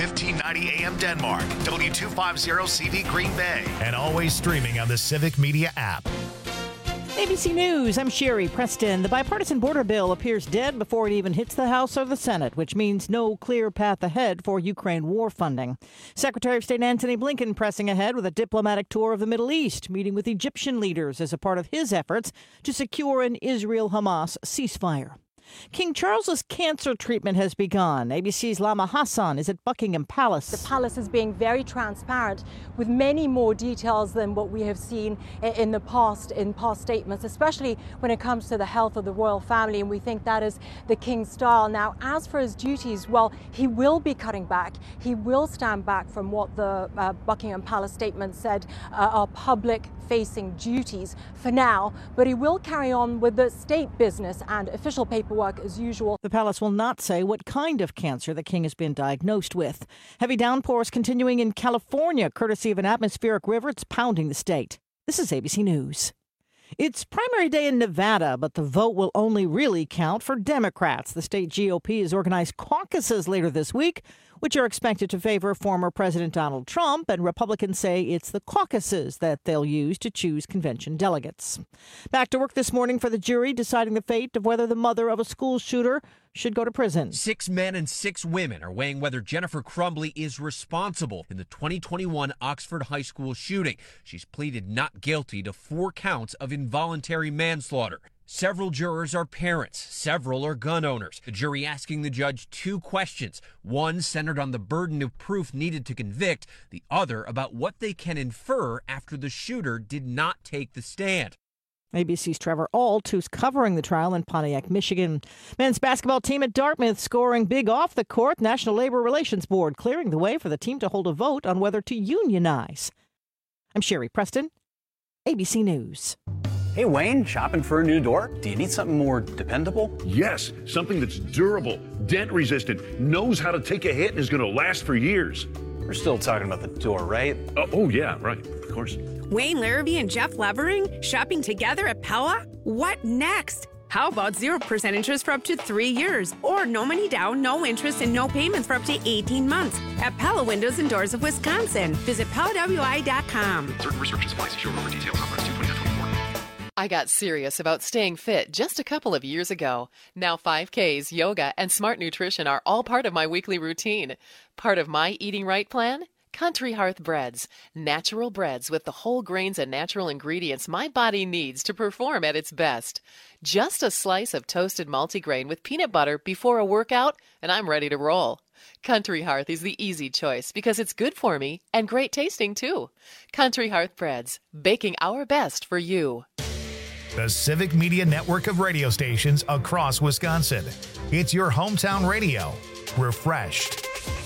1590 AM Denmark, W250CV Green Bay, and always streaming on the Civic Media app. ABC News, I'm Sherry Preston. The bipartisan border bill appears dead before it even hits the House or the Senate, which means no clear path ahead for Ukraine war funding. Secretary of State Antony Blinken pressing ahead with a diplomatic tour of the Middle East, meeting with Egyptian leaders as a part of his efforts to secure an Israel-Hamas ceasefire. King Charles's cancer treatment has begun. ABC's Lama Hassan is at Buckingham Palace. The palace is being very transparent with many more details than what we have seen in past statements, especially when it comes to the health of the royal family, and we think that is the king's style. Now, as for his duties, well, he will be cutting back. He will stand back from what the Buckingham Palace statement said are public-facing duties for now, but he will carry on with the state business and official paperwork as usual. The palace will not say what kind of cancer the king has been diagnosed with. Heavy downpours continuing in California, courtesy of an atmospheric river. It's pounding the state. This is ABC News. It's primary day in Nevada, but the vote will only really count for Democrats. The state GOP has organized caucuses later this week, which are expected to favor former President Donald Trump, and Republicans say it's the caucuses that they'll use to choose convention delegates. Back to work this morning for the jury, deciding the fate of whether the mother of a school shooter should go to prison. 6 men and 6 women are weighing whether Jennifer Crumbley is responsible in the 2021 Oxford High School shooting. She's pleaded not guilty to 4 counts of involuntary manslaughter. Several jurors are parents. Several are gun owners. The jury asking the judge 2 questions. One centered on the burden of proof needed to convict. The other about what they can infer after the shooter did not take the stand. ABC's Trevor Ault, who's covering the trial in Pontiac, Michigan. Men's basketball team at Dartmouth scoring big off the court. National Labor Relations Board clearing the way for the team to hold a vote on whether to unionize. I'm Sherry Preston, ABC News. Hey, Wayne, shopping for a new door? Do you need something more dependable? Yes, something that's durable, dent-resistant, knows how to take a hit, and is going to last for years. We're still talking about the door, right? Oh, yeah, right, of course. Wayne Larrabee and Jeff Levering shopping together at Pella? What next? How about 0% interest for up to 3 years? Or no money down, no interest, and no payments for up to 18 months at Pella Windows and Doors of Wisconsin. Visit PellaWI.com. Certain restrictions apply. See showroom for details on March 2, 2024. I got serious about staying fit just a couple of years ago. Now 5Ks, yoga, and smart nutrition are all part of my weekly routine. Part of my eating right plan? Country Hearth Breads. Natural breads with the whole grains and natural ingredients my body needs to perform at its best. Just a slice of toasted multigrain with peanut butter before a workout, and I'm ready to roll. Country Hearth is the easy choice because it's good for me and great tasting too. Country Hearth Breads, baking our best for you. The Civic Media network of radio stations across Wisconsin. It's your hometown radio. Refreshed.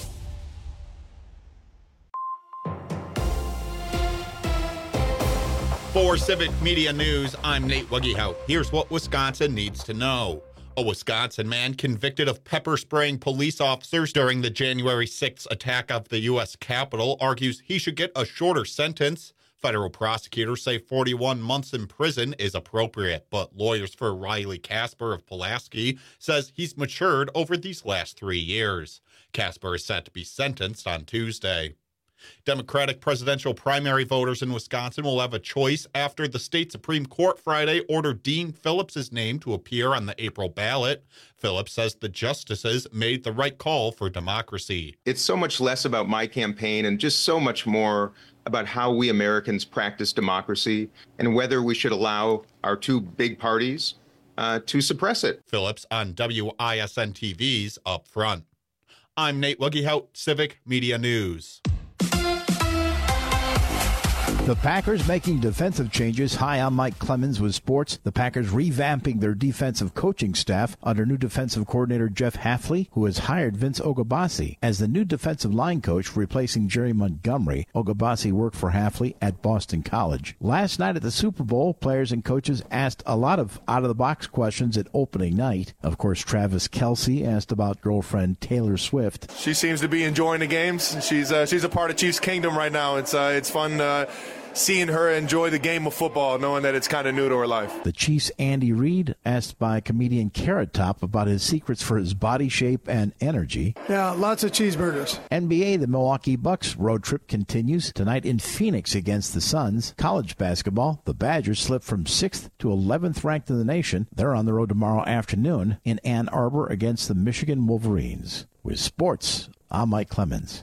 For Civic Media News, I'm Nate Wuggehout. Here's what Wisconsin needs to know. A Wisconsin man convicted of pepper spraying police officers during the January 6th attack of the U.S. Capitol argues he should get a shorter sentence. Federal prosecutors say 41 months in prison is appropriate, but lawyers for Riley Casper of Pulaski says he's matured over these last 3 years. Casper is set to be sentenced on Tuesday. Democratic presidential primary voters in Wisconsin will have a choice after the state Supreme Court Friday ordered Dean Phillips' name to appear on the April ballot. Phillips says the justices made the right call for democracy. It's so much less about my campaign and just so much more about how we Americans practice democracy and whether we should allow our 2 big parties to suppress it. Phillips on WISN TV's Up Front. I'm Nate Wuggehout, Civic Media News. The Packers making defensive changes. Hi, I'm Mike Clemens with sports. The Packers revamping their defensive coaching staff under new defensive coordinator Jeff Hafley, who has hired Vince Ogabasi as the new defensive line coach, replacing Jerry Montgomery. Ogabasi worked for Hafley at Boston College. Last night at the Super Bowl, players and coaches asked a lot of out-of-the-box questions at opening night. Of course, Travis Kelce asked about girlfriend Taylor Swift. She seems to be enjoying the games. She's a part of Chiefs Kingdom right now. It's fun seeing her enjoy the game of football, knowing that it's kind of new to her life. The Chiefs' Andy Reid, asked by comedian Carrot Top about his secrets for his body shape and energy. Yeah, lots of cheeseburgers. NBA, the Milwaukee Bucks road trip continues tonight in Phoenix against the Suns. College basketball, the Badgers slipped from 6th to 11th ranked in the nation. They're on the road tomorrow afternoon in Ann Arbor against the Michigan Wolverines. With sports, I'm Mike Clemens.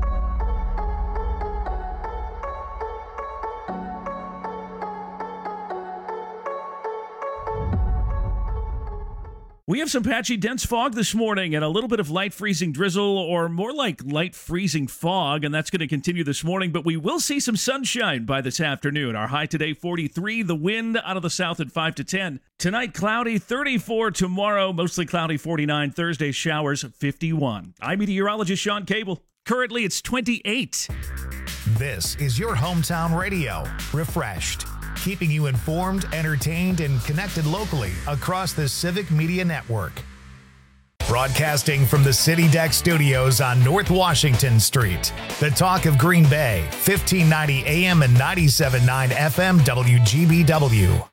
We have some patchy, dense fog this morning and a little bit of light freezing drizzle, or more like light freezing fog, and that's going to continue this morning, but we will see some sunshine by this afternoon. Our high today, 43. The wind out of the south at 5 to 10. Tonight, cloudy, 34. Tomorrow, mostly cloudy, 49. Thursday, showers, 51. I'm meteorologist Sean Cable. Currently, it's 28. This is your hometown radio, Refreshed, keeping you informed, entertained, and connected locally across the Civic Media Network. Broadcasting from the City Deck Studios on North Washington Street, the talk of Green Bay, 1590 AM and 97.9 FM WGBW.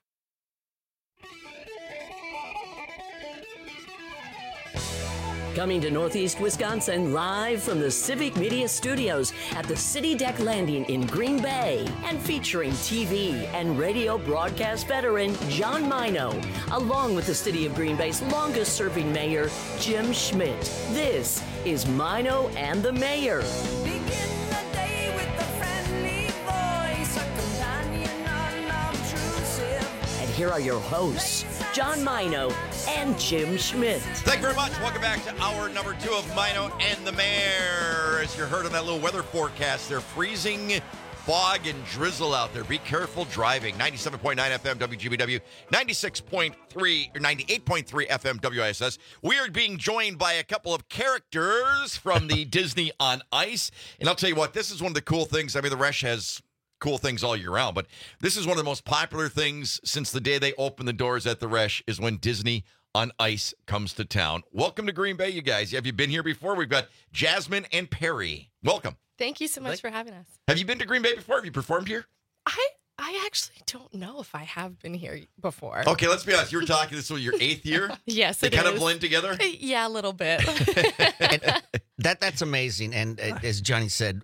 Coming to Northeast Wisconsin live from the Civic Media Studios at the City Deck Landing in Green Bay, and featuring TV and radio broadcast veteran John Mino, along with the City of Green Bay's longest-serving mayor, Jim Schmidt. This is Mino and the Mayor. Begin the day with a friendly voice, a companion unobtrusive. And here are your hosts, John Mino and Jim Schmidt. Thank you very much. Welcome back to hour number 2 of Mino and the Mayor. As you heard on that little weather forecast, they're freezing, fog, and drizzle out there. Be careful driving. 97.9 FM WGBW, 96.3 or 98.3 FM WISS. We are being joined by a couple of characters from the Disney on Ice. And I'll tell you what, this is one of the cool things. I mean, the Resh has cool things all year round, but this is one of the most popular things since the day they opened the doors at the Resh is when Disney on Ice comes to town. Welcome to Green Bay, you guys. Have you been here before? We've got Jasmine and Perry. Welcome. Thank you so much for having us. Have you been to Green Bay before? Have you performed here? I actually don't know if I have been here before. Okay, let's be honest. You were talking, this was your 8th year? Yes, They kind of blend together? Yeah, a little bit. That's amazing. And as Johnny said,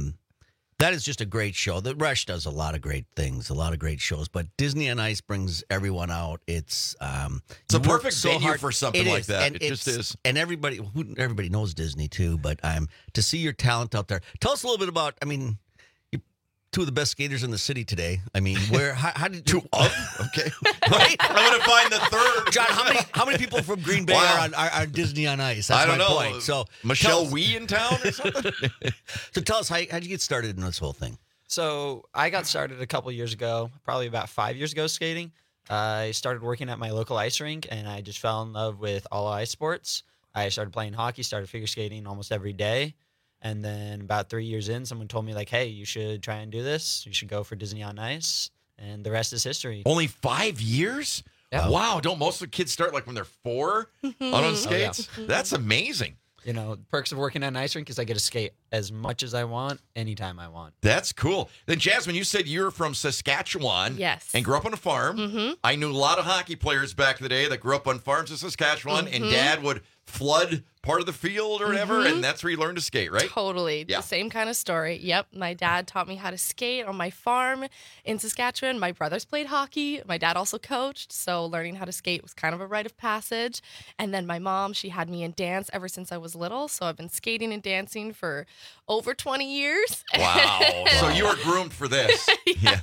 that is just a great show. The Rush does a lot of great things, a lot of great shows, but Disney on Ice brings everyone out. It's a perfect venue for something like that. It just is. And everybody knows Disney too, but to see your talent out there. Tell us a little bit about, you're two of the best skaters in the city today. How did you... Okay. Right? I'm going to find the third. John, how many people from Green Bay are Disney on Ice? That's I don't know. Point. So Michelle Wee in town or something? So tell us, how'd you get started in this whole thing? So I got started a couple years ago, probably about 5 years ago skating. I started working at my local ice rink, and I just fell in love with all ice sports. I started playing hockey, started figure skating almost every day. And then about 3 years in, someone told me, hey, you should try and do this. You should go for Disney on Ice. And the rest is history. Only 5 years? Yeah. Wow. Don't most of the kids start when they're 4 on skates? Oh, yeah. That's amazing. The perks of working at an ice rink is I get to skate as much as I want, anytime I want. That's cool. Then, Jasmine, you said you were from Saskatchewan. Yes. And grew up on a farm. Mm-hmm. I knew a lot of hockey players back in the day that grew up on farms in Saskatchewan, and Dad would flood part of the field or whatever, and that's where you learned to skate, right? Totally. Yeah. The same kind of story. Yep. My dad taught me how to skate on my farm in Saskatchewan. My brothers played hockey. My dad also coached, so learning how to skate was kind of a rite of passage. And then my mom, she had me in dance ever since I was little, so I've been skating and dancing for over 20 years. Wow. So you were groomed for this. Yeah.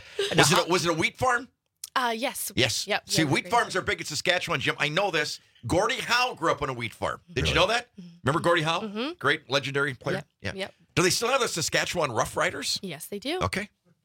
Was it a wheat farm? Yes. Yes. Yep. See, wheat farms are big in Saskatchewan, Jim. I know this. Gordie Howe grew up on a wheat farm. Did you know that? Remember Gordie Howe? Mm-hmm. Great legendary player. Yep. Yeah. Do they still have the Saskatchewan Rough Riders? Yes, they do. Okay.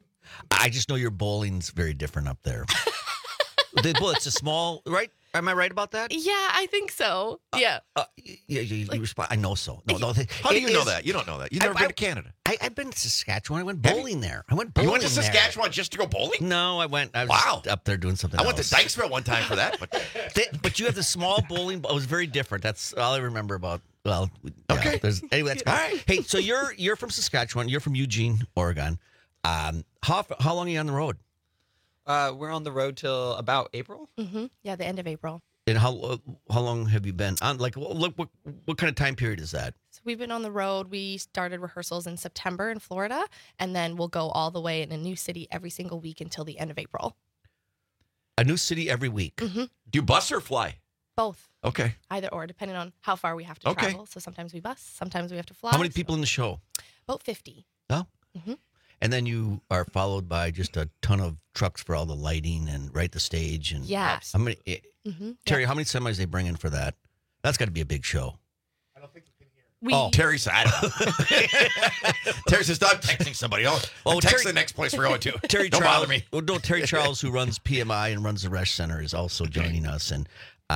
I just know your bowling's very different up there. It's a small, right? Am I right about that? Yeah, I think so. Yeah. You respond. I know so. No. How do you know that? You don't know that. You've never been to Canada. I've been to Saskatchewan. I went bowling there. You went to Saskatchewan just to go bowling? No, I was up there doing something else. I went to Dykesville one time for that. But you have the small bowling. It was very different. That's all I remember about. Well, okay. Anyway, that's all right. Hey, so you're from Saskatchewan. You're from Eugene, Oregon. How long are you on the road? We're on the road till about April. Yeah, the end of April. And how long have you been on? Like, what kind of time period is that? So we've been on the road. We started rehearsals in September in Florida, and then we'll go all the way in a new city every single week until the end of April. A new city every week. Do you bus or fly? Both. Okay. Either or, depending on how far we have to travel. So sometimes we bus, sometimes we have to fly. How many people in the show? About 50. Oh. And then you are followed by just a ton of trucks for all the lighting and the stage. And Yeah. How many? Terry, how many semis they bring in for that? That's got to be a big show. Terry said, I don't know. Terry says, I'm texting somebody. I'll text the next place we're going to. Terry Don't Charles, bother me. Well, no, Terry Charles, who runs PMI and runs the Resch Center, is also joining us. And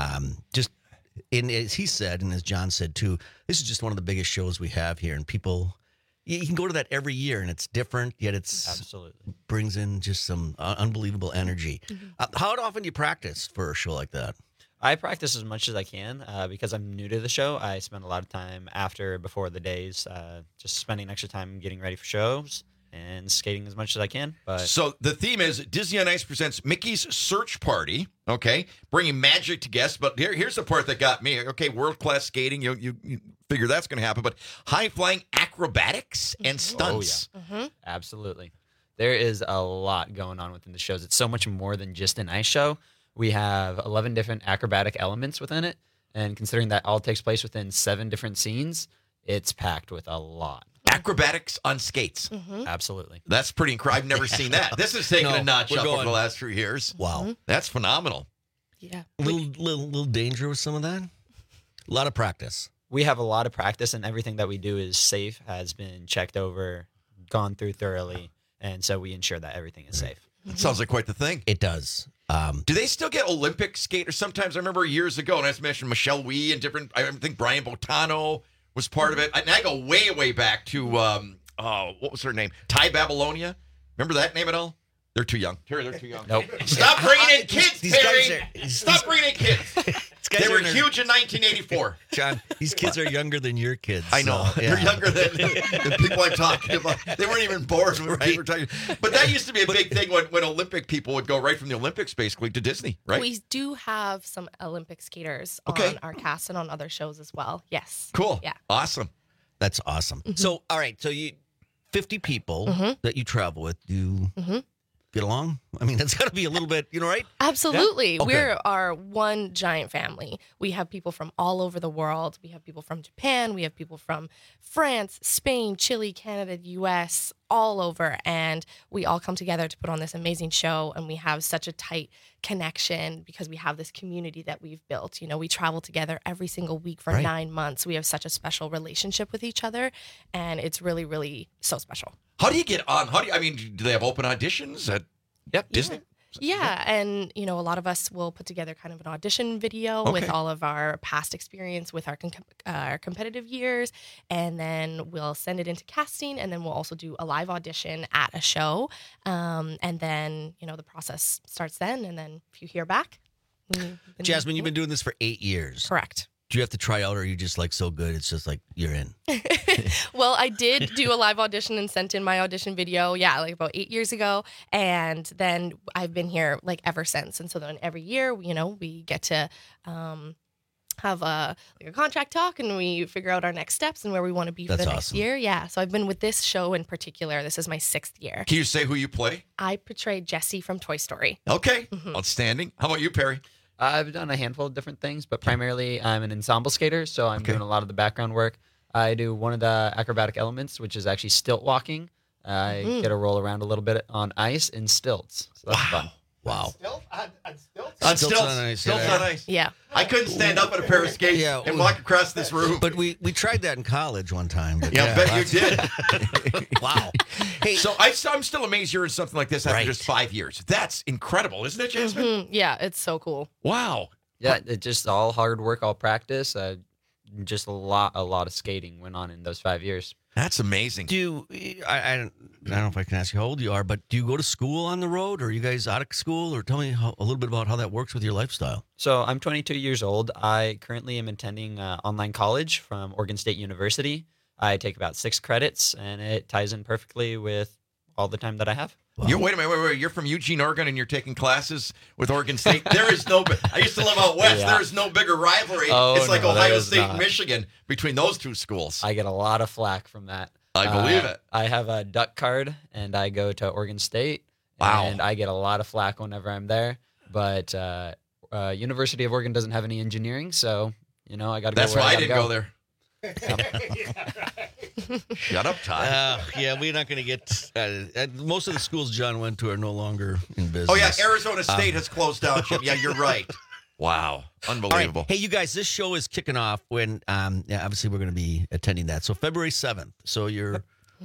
as he said, and as John said too, this is just one of the biggest shows we have here. And people, you can go to that every year, and it's different, yet absolutely brings in just some unbelievable energy. How often do you practice for a show like that? I practice as much as I can because I'm new to the show. I spend a lot of time before the days, just spending extra time getting ready for shows and skating as much as I can. But So the theme is Disney on Ice presents Mickey's Search Party. Okay, bringing magic to guests. But here's the part that got me. Okay, world-class skating. You figure that's going to happen. But high-flying acrobatics and stunts. Oh, yeah. Absolutely. There is a lot going on within the shows. It's so much more than just an ice show. We have 11 different acrobatic elements within it. And considering that all takes place within 7 different scenes, it's packed with a lot. Acrobatics on skates. Absolutely. That's pretty incredible. I've never seen that. This is taking a notch up over the last few years. Wow. That's phenomenal. Yeah. A little danger with some of that? A lot of practice. We have a lot of practice, and everything that we do is safe, has been checked over, gone through thoroughly, and so we ensure that everything is safe. That sounds like quite the thing. It does. Do they still get Olympic skaters? Sometimes I remember years ago, and I just mentioned Michelle Wee and different. I think Brian Botano was part of it. And I go way, way back to what was her name? Ty Babylonia. Remember that name at all? They're too young. Terry, they're too young. Nope. Stop bringing in kids, These Terry. guys Stop bringing in kids. They were huge in 1984. John, these kids are younger than your kids. I know. So, yeah. They're younger than the people I'm talking about. They weren't even born when we were talking. But that used to be a big thing when Olympic people would go right from the Olympics basically to Disney, right? We do have some Olympic skaters on our cast and on other shows as well. Yes. Cool. Yeah. Awesome. That's awesome. So, all right. So, 50 people that you travel with, do you get along? I mean, that's got to be a little bit, right? Absolutely. Yeah? Okay. We are one giant family. We have people from all over the world. We have people from Japan. We have people from France, Spain, Chile, Canada, US, all over. And we all come together to put on this amazing show. And we have such a tight connection because we have this community that we've built. We travel together every single week for 9 months. We have such a special relationship with each other. And it's really, really so special. How do you get on? Do they have open auditions at Disney? Yeah, and a lot of us will put together kind of an audition video with all of our past experience with our competitive years, and then we'll send it into casting, and then we'll also do a live audition at a show, and then the process starts then, and then if you hear back. Jasmine, you've been doing this for 8 years. Correct. Do you have to try out, or are you just so good, it's just you're in? Well, I did do a live audition and sent in my audition video, about 8 years ago. And then I've been here ever since. And so then every year, we get to have a contract talk, and we figure out our next steps and where we want to be for the next year. Yeah. So I've been with this show in particular. This is my 6th year. Can you say who you play? I portray Jessie from Toy Story. Okay. Outstanding. How about you, Perry? I've done a handful of different things, but primarily I'm an ensemble skater, so I'm doing a lot of the background work. I do one of the acrobatic elements, which is actually stilt walking. I get to roll around a little bit on ice in stilts. So that's fun. Wow. On stilts on ice. Stilts on ice. Yeah. I couldn't stand up at a pair of skates and walk across this room. But we tried that in college one time. But I bet you did. Wow. Hey, so I'm still amazed you're in something like this after just 5 years. That's incredible, isn't it, Jasmine? Yeah, it's so cool. Wow. Yeah, it's just all hard work, all practice. Just a lot of skating went on in those 5 years. That's amazing. I don't know if I can ask you how old you are, but do you go to school on the road, or are you guys out of school? Or tell me a little bit about how that works with your lifestyle. So I'm 22 years old. I currently am attending online college from Oregon State University. I take about 6 credits, and it ties in perfectly with all the time that I have. Wait a minute. You're from Eugene, Oregon, and you're taking classes with Oregon State. There is no. I used to live out west. Yeah. There is no bigger rivalry. Oh, it's like no, there Ohio is State not. and Michigan between those two schools. I get a lot of flack from that. I believe it. I have a duck card, and I go to Oregon State. Wow. And I get a lot of flack whenever I'm there. But University of Oregon doesn't have any engineering, so I got to go. That's where why I gotta didn't go there. Shut up, Todd. Yeah, we're not going to get. Most of the schools John went to are no longer in business. Oh yeah, Arizona State has closed down. Jim. Yeah, you're right. Wow, unbelievable. All right. Hey, you guys, this show is kicking off when, obviously we're going to be attending that. So February 7th. So you're,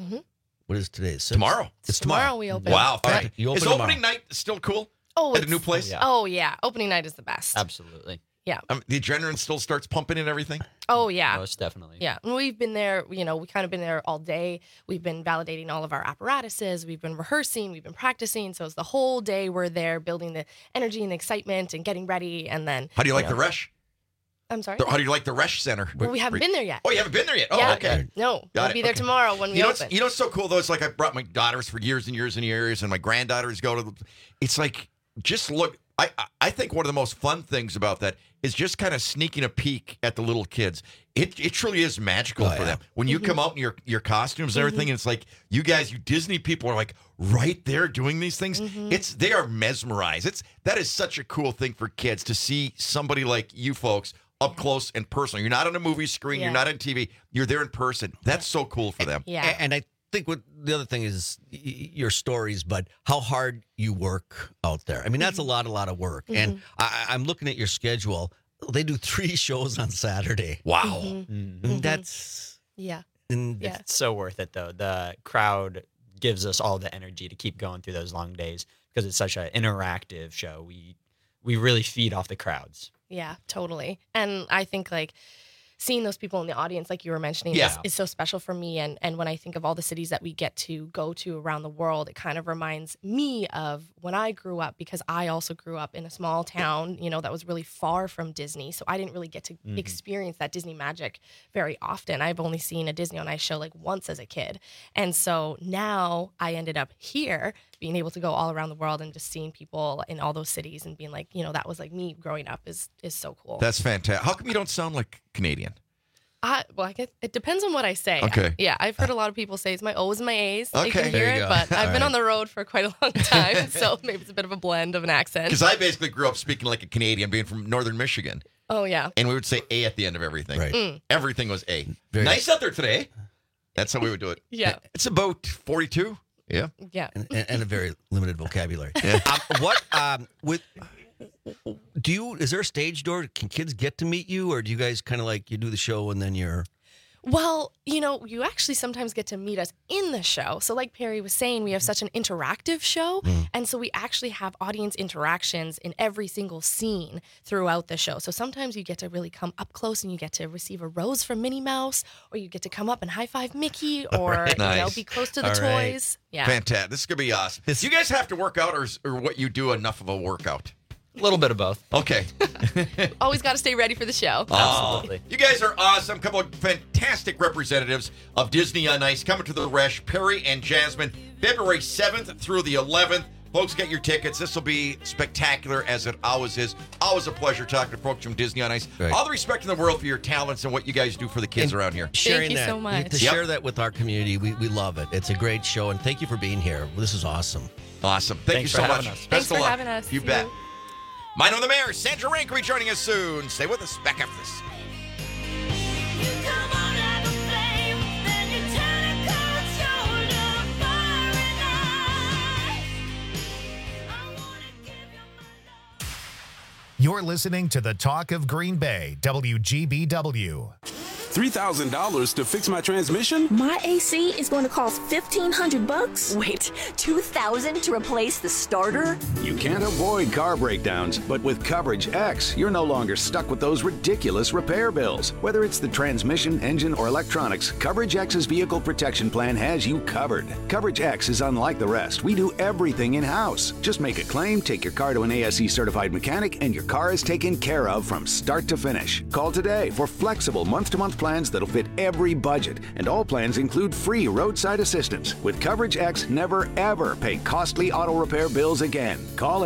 what is today? Tomorrow. It's tomorrow. Tomorrow we open. Wow. All right. You open Is tomorrow. opening night still cool? Oh, at a new place? Yeah. Oh yeah, opening night is the best. Absolutely. Yeah. The adrenaline still starts pumping and everything? Oh yeah. Most definitely. Yeah, and we've been there, we kind of been there all day. We've been validating all of our apparatuses. We've been rehearsing. We've been practicing. So it's the whole day we're there building the energy and excitement and getting ready. And then. How do you like the Resch? I'm sorry? How do you like the Resch Center? Well, we haven't been there yet. Oh, you haven't been there yet? Oh, Yeah. okay. No, Got we'll it. be there Okay. tomorrow when we open. You know what's so cool, though? It's like I brought my daughters for years and years and years, and my granddaughters go to it's like, just look. I think one of the most fun things about that is just kind of sneaking a peek at the little kids. It truly is magical for them. When you come out in your costumes and everything, and it's like, you guys, you Disney people are like right there doing these things. They are mesmerized. That is such a cool thing for kids to see somebody like you folks up close and personal. You're not on a movie screen. Yeah. You're not on TV. You're there in person. That's so cool for them. Yeah. And I think what the other thing is your stories, but how hard you work out there. I mean, that's a lot of work. And I'm looking at your schedule. They do 3 shows on Saturday. Wow. And that's Yeah. It's so worth it, though. The crowd gives us all the energy to keep going through those long days because it's such an interactive show. We really feed off the crowds. Yeah, totally. And I think seeing those people in the audience, like you were mentioning, is so special for me. And when I think of all the cities that we get to go to around the world, it kind of reminds me of when I grew up, because I also grew up in a small town, that was really far from Disney. So I didn't really get to experience that Disney magic very often. I've only seen a Disney on Ice show once as a kid. And so now I ended up here being able to go all around the world and just seeing people in all those cities and being like, that was like me growing up is so cool. That's fantastic. How come you don't sound like Canadian? I guess it depends on what I say. Okay. Yeah, I've heard a lot of people say it's my O's and my A's. Okay. You can hear There you it, go. but I've been right. on the road for quite a long time, so maybe it's a bit of a blend of an accent. Because I basically grew up speaking like a Canadian, being from northern Michigan. Oh, yeah. And we would say A at the end of everything. Right. Everything was A. Very Nice out there today. That's how we would do it. Yeah. It's about 42. Yeah. Yeah. and a very limited vocabulary. Yeah. Is there a stage door? Can kids get to meet you, or do you guys kind of you do the show and then you're? Well, you actually sometimes get to meet us in the show. So like Perry was saying, we have such an interactive show. And so we actually have audience interactions in every single scene throughout the show. So sometimes you get to really come up close and you get to receive a rose from Minnie Mouse, or you get to come up and high five Mickey, or Nice. be close to the All right. toys. Yeah. Fantastic. This is going to be awesome. Do you guys have to work out, or what you do enough of a workout? A little bit of both. Okay. Always got to stay ready for the show. Absolutely. You guys are awesome. Couple of fantastic representatives of Disney on Ice coming to the Resch, Perry and Jasmine, February 7th through the 11th. Folks, get your tickets. This will be spectacular, as it always is. Always a pleasure talking to folks from Disney on Ice. Right. All the respect in the world for your talents and what you guys do for the kids around here. Sharing you that, so much. To share that with our community, we love it. It's a great show, and thank you for being here. This is awesome. Awesome. Thank Thanks you for so having much. us. Best Thanks of for luck. having us. You See bet. you. Mine on the Mayor, Sandra Rank, will be joining us soon. Stay with us. Back after this. You're listening to the Talk of Green Bay, WGBW. $3,000 to fix my transmission? My AC is going to cost $1,500. Wait, $2,000 to replace the starter? You can't avoid car breakdowns, but with Coverage X, you're no longer stuck with those ridiculous repair bills. Whether it's the transmission, engine, or electronics, Coverage X's vehicle protection plan has you covered. Coverage X is unlike the rest. We do everything in-house. Just make a claim, take your car to an ASE certified mechanic, and your car is taken care of from start to finish. Call today for flexible month-to-month plans that'll fit every budget, and all plans include free roadside assistance. With Coverage X, never ever pay costly auto repair bills again. Call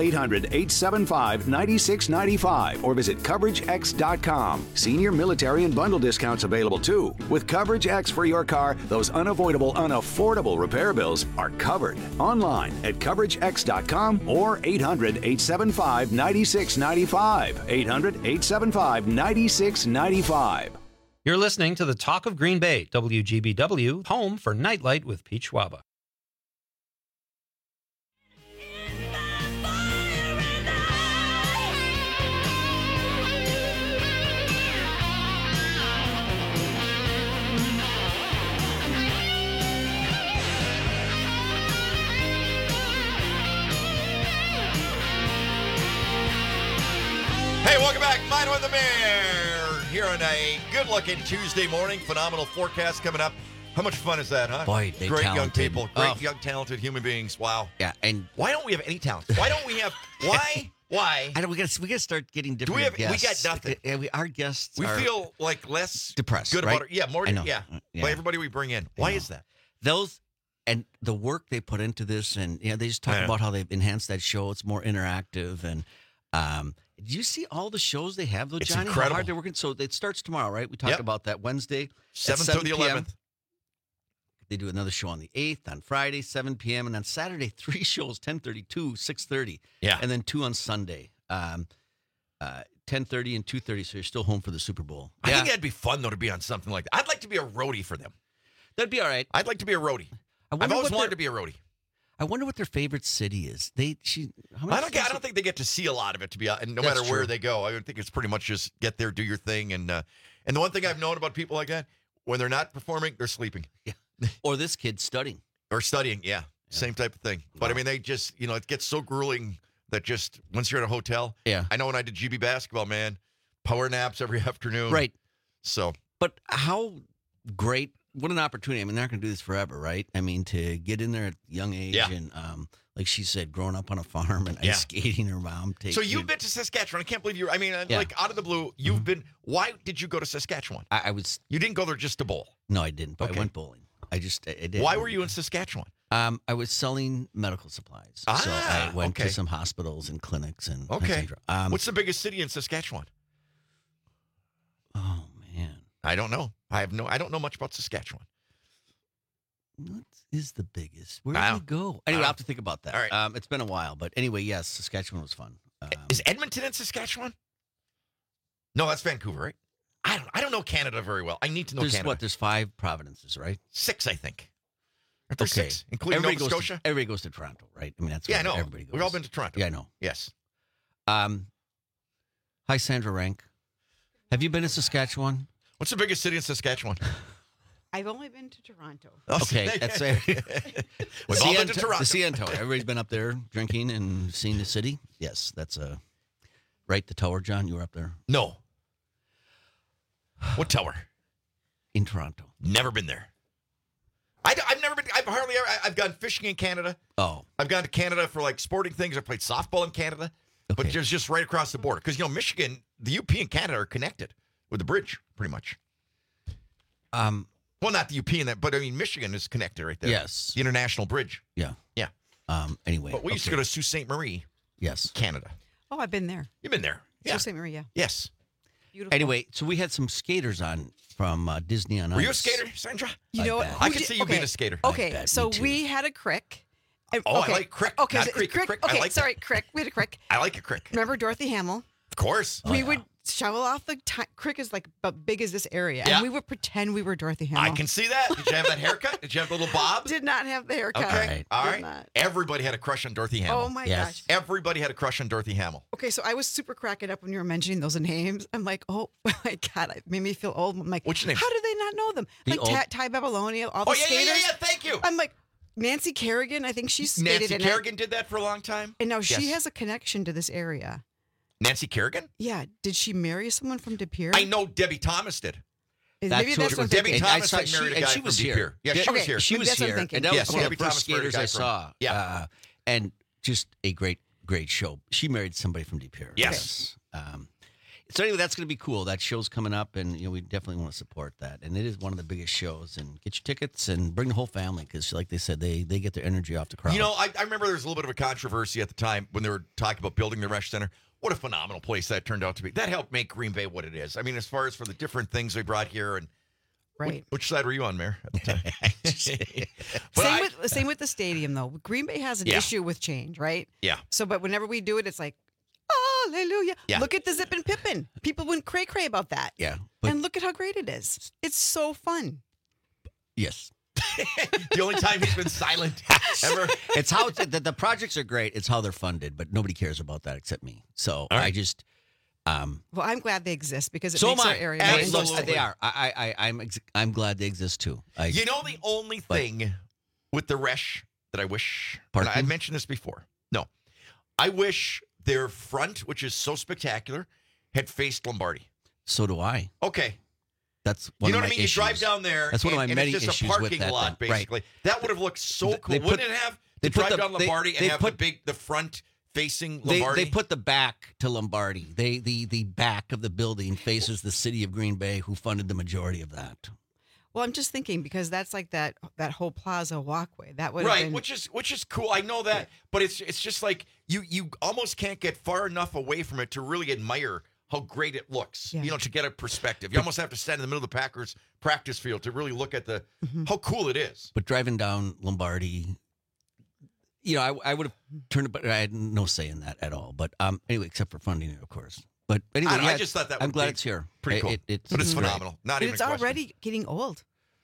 800-875-9695 or visit CoverageX.com. Senior, military, and bundle discounts available too. With Coverage X for your car, those unavoidable, unaffordable repair bills are covered. Online at CoverageX.com or 800-875-9695. 800-875-9695. You're listening to the Talk of Green Bay, WGBW, home for Nightlight with Pete Schwaba. Hey, welcome back. Mine with the Mayor here on a good-looking Tuesday morning. Phenomenal forecast coming up. How much fun is that, huh? Boy, they great talented. young people, great Oh. young talented human beings. Wow. Yeah, and why don't we have any talent? Why don't we have? Why? I don't. We got to start getting Do different. we have? guests. We got nothing. Yeah, our guests. We are feel like less depressed. good right? about it. Yeah, more. I know. Yeah. Yeah. By everybody we bring in. Why is that? Those and the work they put into this, and they just talk Yeah. about how they've enhanced that show. It's more interactive, and did you see all the shows they have though, It's Johnny? How incredible. hard they're working. So it starts tomorrow, right? We talked Yep. about that Wednesday, 7th at through the 7 p.m. 11th. They do another show on the 8th, on Friday, 7 p.m., and on Saturday, 3 shows, 10:32, 6:30. Yeah. And then 2 on Sunday, 10:30 and 2:30, so you're still home for the Super Bowl. I think that'd be fun though to be on something like that. I'd like to be a roadie for them. That'd be all right. I'd like to be a roadie. I've wonder always what wanted their- to be a roadie. I wonder what their favorite city is. How many I don't cities- think they get to see a lot of it. To be honest, and no That's matter where true. they go, I would think it's pretty much just get there, do your thing, and the one thing I've known about people like that, when they're not performing, they're sleeping. Yeah. Or this kid studying. Or studying, yeah. Same type of thing. But I mean, they just, it gets so grueling that just once you're in a hotel. Yeah. I know when I did GB basketball, man, power naps every afternoon. Right. So. But how great, what an opportunity. I mean, they're not going to do this forever, right? I mean, to get in there at a young age Yeah. and, like she said, growing up on a farm and Yeah. ice skating, her mom takes So you've been to Saskatchewan. I can't believe you. I mean, Yeah. like out of the blue, you've been. Why did you go to Saskatchewan? I was. You didn't go there just to bowl. No, I didn't, but Okay. I went bowling. I did. Why were you in Saskatchewan? I was selling medical supplies. So I went okay. to some hospitals and clinics and Okay. etc. What's the biggest city in Saskatchewan? Oh man, I don't know. I don't know much about Saskatchewan. what is the biggest? Where I did we go? Anyway, I'll have to think about that. All right. It's been a while, but anyway, yes, Saskatchewan was fun. Is Edmonton in Saskatchewan? No, that's Vancouver, right? I don't know Canada very well. I need to know There's Canada. there's 5 provinces, right? 6, I think. Aren't there 6, including everybody Nova goes Scotia? everybody goes to Toronto, right? I mean, that's Yeah, where I know. everybody goes. We've all been to Toronto. Yeah, I know. Yes. Hi, Sandra Rank. Have you been to Saskatchewan? What's the biggest city in Saskatchewan? I've only been to Toronto. Okay, that's it. We've all been to Toronto. The CN Everybody's been up there drinking and seeing the city. Yes, that's right. The tower, John. You were up there No. What tower? in Toronto. Never been there. I've never been. I've hardly ever. I've gone fishing in Canada. Oh, I've gone to Canada for like sporting things. I played softball in Canada, but just right across the border. Because Michigan, the UP and Canada are connected with the bridge, pretty much. Well, not the UP in that, but I mean Michigan is connected right there. Yes. The International Bridge. Yeah. Yeah. Anyway, But we used to go to Sault Ste. Marie. Yes. Canada. Oh, I've been there. You've been there. Yeah. Sault Ste. Marie, yeah. Yes. Beautiful. Anyway, so we had some skaters on from Disney on Ice. Were you a skater, Sandra? You know, I can see you being a skater. Okay, so we had a crick. Oh, I like crick. Okay, Not so creek, crick. I Okay, like sorry, crick. We had a crick. I like a crick. Remember Dorothy Hamill? Of course. We would shovel off the crick is like about big as this area, Yeah. and we would pretend we were Dorothy Hamill. I can see that. Did you have that haircut? Did you have the little bob? Did not have the haircut. Okay. All Did right. not. Everybody had a crush on Dorothy Hamill. Oh my gosh. Everybody had a crush on Dorothy Hamill. Okay, so I was super cracking up when you were mentioning those names. I'm like, oh my god, it made me feel old. I'm like, which names? How do they not know them? The Like old- Ty Babylonia, all the Oh, yeah, yeah, skaters. yeah, Thank you. I'm like, Nancy Kerrigan. I think she skated Nancy in Kerrigan did that for a long time. and now she Yes. has a connection to this area. Nancy Kerrigan? Yeah, did she marry someone from De Pere? I know Debbie Thomas did. Maybe that's what I'm Debbie thinking. Thomas married a guy and she from was De here. Pere. Yeah, she was here. She maybe was that's what I'm here, thinking. and that Yes, was one of Debbie the first Thomas married a skaters guy I from- saw. Yeah. And just a great show. She married somebody from De Pere. Yes. So anyway, that's going to be cool. That show's coming up, and we definitely want to support that. And it is one of the biggest shows. And get your tickets and bring the whole family because, like they said, they get their energy off the crowd. I remember there was a little bit of a controversy at the time when they were talking about building the Resch Center. What a phenomenal place that turned out to be. That helped make Green Bay what it is. I mean, as far as for the different things they brought here, and right. Which side were you on, Mayor, at the time? Same with the stadium, though. Green Bay has an issue with change, right? Yeah. So, but whenever we do it, it's like, hallelujah. Yeah. Look at the Zip and Pippin. People went cray-cray about that. Yeah. And look at how great it is. It's so fun. Yes. The only time he's been silent ever. It's how the projects are great. It's how they're funded, but nobody cares about that except me. So I just. Well, I'm glad they exist because it So makes am our I. area. Absolutely. nice. They are. I'm glad they exist too. The only thing with the Resch that I wish, and Parking? I mentioned this before. No, I wish their front, which is so spectacular, had faced Lombardi. So do I. Okay. That's one you know of what my I mean? issues. You drive down there, That's one of my and many it's just issues a parking with that lot, thing. Right. basically. That would have looked so cool. they put- Wouldn't it have they to put drive the- down Lombardi they and have put- the front facing They Lombardi? put the back to Lombardi. The back of the building faces the city of Green Bay, who funded the majority of that. Well, I'm just thinking because that's like that whole plaza walkway. That would have Right, been, which is cool. I know that, but it's just like you almost can't get far enough away from it to really admire how great it looks. Yeah. To get a perspective. You almost have to stand in the middle of the Packers practice field to really look at how cool it is. But driving down Lombardi, I would have turned it, but I had no say in that at all. But anyway, except for funding it, of course. But anyway, I just thought that I'm would glad be it's here. pretty cool. It's But it's great. phenomenal. Not But even it's a question. already getting old.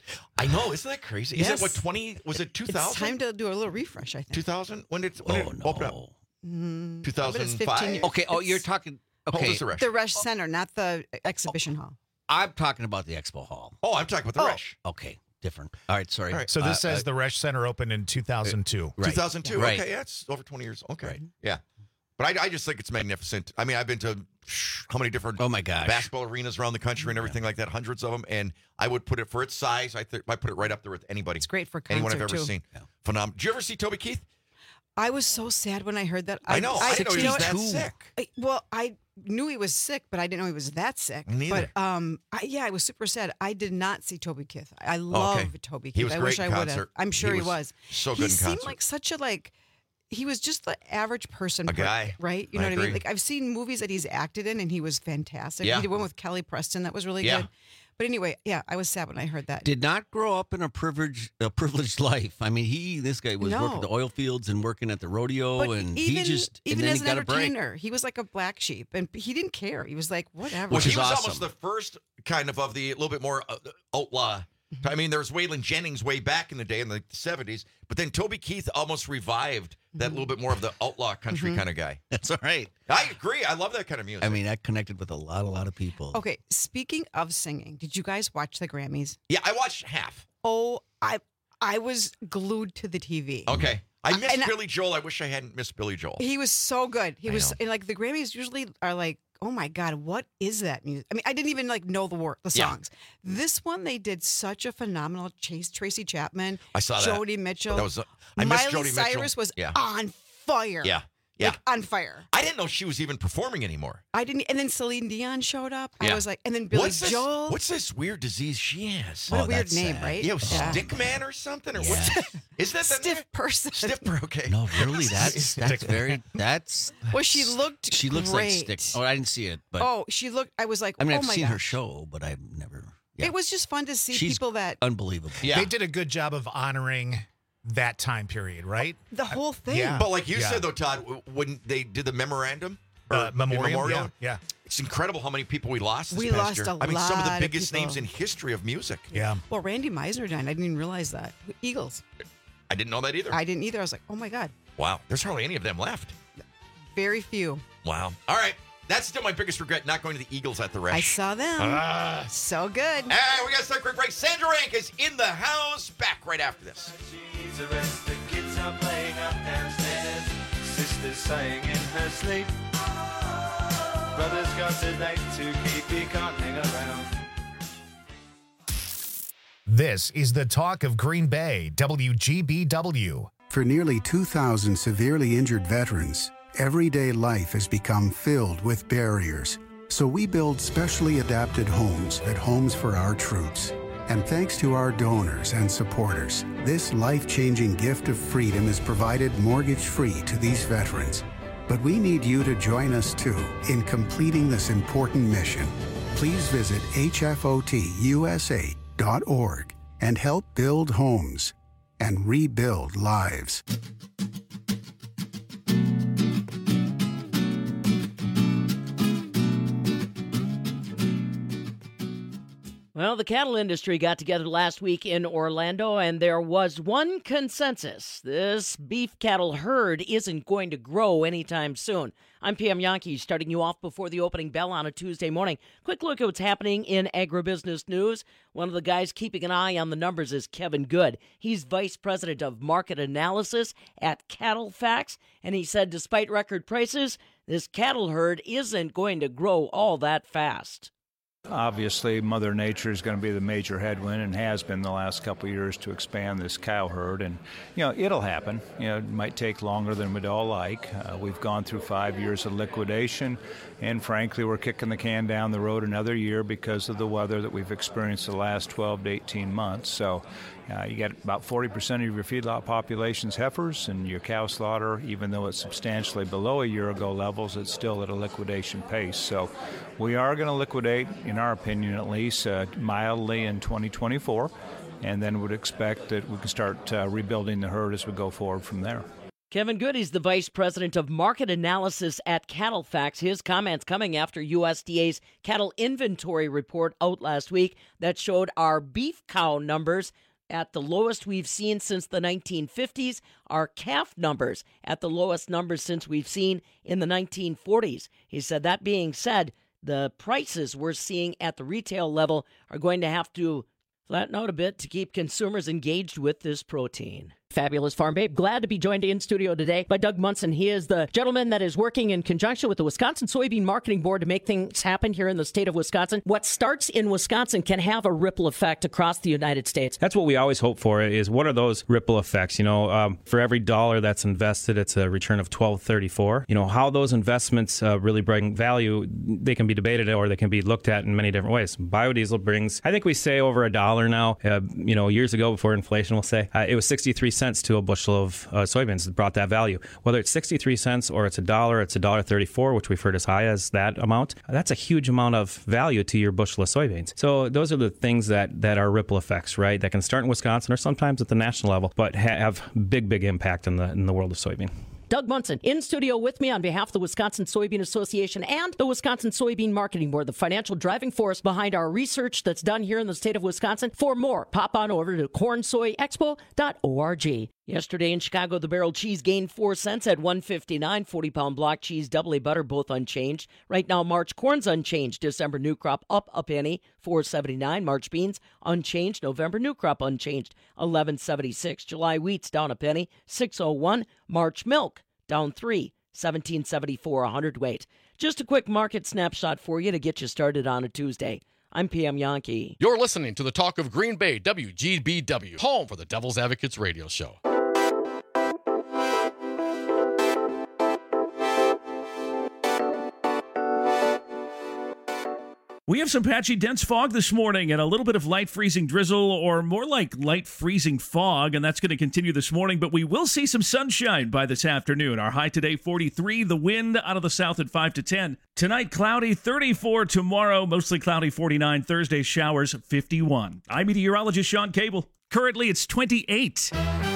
I know, isn't that crazy? Yes. Is it what 20? Was it 2000? It's time to do a little refresh. I think. 2000? When did it open up? But it's 2005. 15 years. Okay. Oh, you're talking. How old Okay. is the Resch? The Resch Center, not the exhibition hall. I'm talking about the expo hall. Oh, I'm talking about the Resch. Okay. Different. All right. Sorry. All right. So this says the Resch Center opened in 2002. Right. 2002. Right. Okay, yeah, it's over 20 years. Okay. Right. Yeah. But I just think it's magnificent. I mean, I've been to how many different Oh my gosh. basketball arenas around the country and everything like that, hundreds of them. And I would put it for its size. I put it right up there with anybody. It's great for anyone I've concert, ever too. seen. Phenomenal. Did you ever see Toby Keith? I was so sad when I heard that. I know. I didn't know he was that 62. sick. I knew he was sick, but I didn't know he was that sick. Neither. But I was super sad. I did not see Toby Keith. I love Toby Keith. He was I great wish in I would have. concert. I'm sure He he was was. so good he in seemed concert. like such a he was just the average person. A guy. Right? You know I what I mean? agree. Like I've seen movies that he's acted in and he was fantastic. Yeah. He did one with Kelly Preston that was really Yeah. good. But anyway, yeah, I was sad when I heard that. Did not grow up in a privileged life. I mean, this guy was No. working the oil fields and working at the rodeo, But and even, he just and even then as he an got a break. entertainer, he was like a black sheep, and he didn't care. He was like, whatever. Well, he is was awesome. almost the first kind of the little bit more outlaw. I mean, there was Waylon Jennings way back in the day in the 70s, but then Toby Keith almost revived that little bit more of the outlaw country kind of guy. That's all right. I agree. I love that kind of music. I mean, that connected with a lot of people. Okay, speaking of singing, did you guys watch the Grammys? Yeah, I watched half. Oh, I was glued to the TV. Okay. I missed and Billy Joel. I wish I hadn't missed Billy Joel. He was so good. He I was know. and like the Grammys usually are like, oh my God, what is that music? I mean, I didn't even like know the Yeah. songs. This one they did such a phenomenal Tracy Chapman. I saw that. Jody Mitchell. That was I missed Miley Jody Mitchell. Cyrus was Yeah. on fire. Yeah. Yeah. Like on fire. I didn't know she was even performing anymore. I didn't, and then Celine Dion showed up. Yeah. I was like, and then Billy What's this- Joel. What's this weird disease she has? What a weird name, right? Yeah, Yeah. Stick Man or something? Or Yeah. what? Is that the Stiff person. Stiffer? Okay. No, really, that's very that's. Well, she looked. She looks great. like stick. Oh, I didn't see it, but Oh, she looked. I was like, I mean, oh I've my seen gosh. her show, but I've never. Yeah. It was just fun to see She's people that unbelievable. Yeah. They did a good job of honoring that time period, right? the whole thing. Yeah. But like you Yeah. said, though, Todd, when they did the memorandum, Memoriam. Yeah. it's incredible how many people we lost this We past lost year. a I mean, some of the lot of biggest people. names in history of music. Yeah. Well, Randy Meisner died. I didn't even realize that. Eagles. I didn't know that either. I didn't either. I was like, oh my God. Wow. There's hardly any of them left. Very few. Wow. All right. That's still my biggest regret, not going to the Eagles at the Resch. I saw them. Ah. So good. All right, we got to start a quick break. Sandra Rank is in the house. Back right after this. The kids are playing up downstairs. Sister's saying in her sleep. Brother's got a date to keep. He can't hang around. This is the talk of Green Bay, WGBW. For nearly 2,000 severely injured veterans, everyday life has become filled with barriers. So we build specially adapted homes at Homes for Our Troops. And thanks to our donors and supporters, this life-changing gift of freedom is provided mortgage-free to these veterans. But we need you to join us, too, in completing this important mission. Please visit hfotusa.org and help build homes and rebuild lives. Well, the cattle industry got together last week in Orlando, and there was one consensus. This beef cattle herd isn't going to grow anytime soon. I'm PM Yankee, starting you off before the opening bell on a Tuesday morning. Quick look at what's happening in agribusiness news. One of the guys keeping an eye on the numbers is Kevin Good. He's Vice President of Market Analysis at Cattle Facts, and he said despite record prices, this cattle herd isn't going to grow all that fast. Obviously, Mother Nature is going to be the major headwind and has been the last couple of years to expand this cow herd. And, it'll happen. It might take longer than we'd all like. We've gone through 5 years of liquidation, and frankly, we're kicking the can down the road another year because of the weather that we've experienced the last 12 to 18 months. So you get about 40% of your feedlot population's heifers, and your cow slaughter, even though it's substantially below a year ago levels, it's still at a liquidation pace. So we are going to liquidate, in our opinion at least, mildly in 2024, and then would expect that we can start rebuilding the herd as we go forward from there. Kevin Good is the Vice President of Market Analysis at Cattle Facts. His comments coming after USDA's cattle inventory report out last week that showed our beef cow numbers at the lowest we've seen since the 1950s, our calf numbers at the lowest numbers since we've seen in the 1940s. He said, that being said, the prices we're seeing at the retail level are going to have to flatten out a bit to keep consumers engaged with this protein. Fabulous Farm Babe, glad to be joined in studio today by Doug Munson. He is the gentleman that is working in conjunction with the Wisconsin Soybean Marketing Board to make things happen here in the state of Wisconsin. What starts in Wisconsin can have a ripple effect across the United States. That's what we always hope for, is what are those ripple effects? For every dollar that's invested, it's a return of $12.34. How those investments really bring value, they can be debated or they can be looked at in many different ways. Biodiesel brings, I think we say over $1 now. Years ago before inflation, we'll say, it was 63 cents to a bushel of soybeans that brought that value. Whether it's 63 cents or it's $1, it's $1.34, which we've heard as high as that amount. That's a huge amount of value to your bushel of soybeans. So those are the things that are ripple effects, right? That can start in Wisconsin or sometimes at the national level, but have big impact in the world of soybean. Doug Munson in studio with me on behalf of the Wisconsin Soybean Association and the Wisconsin Soybean Marketing Board, the financial driving force behind our research that's done here in the state of Wisconsin. For more, pop on over to cornsoyexpo.org. Yesterday in Chicago, the barrel cheese gained 4 cents at $1.59. 40-pound block cheese, doubly butter, both unchanged. Right now, March corn's unchanged. December new crop up a penny, $4.79. March beans unchanged. November new crop unchanged, $11.76. July wheat's down a penny, $6.01. March milk down 3, $17.74 a hundredweight. Just a quick market snapshot for you to get you started on a Tuesday. I'm PM Yankee. You're listening to the Talk of Green Bay, WGBW, home for the Devil's Advocates radio show. We have some patchy, dense fog this morning and a little bit of light freezing drizzle, or more like light freezing fog, and that's going to continue this morning, but we will see some sunshine by this afternoon. Our high today, 43. The wind out of the south at 5 to 10. Tonight, cloudy, 34. Tomorrow, mostly cloudy, 49. Thursday, showers, 51. I'm meteorologist Sean Cable. Currently, it's 28.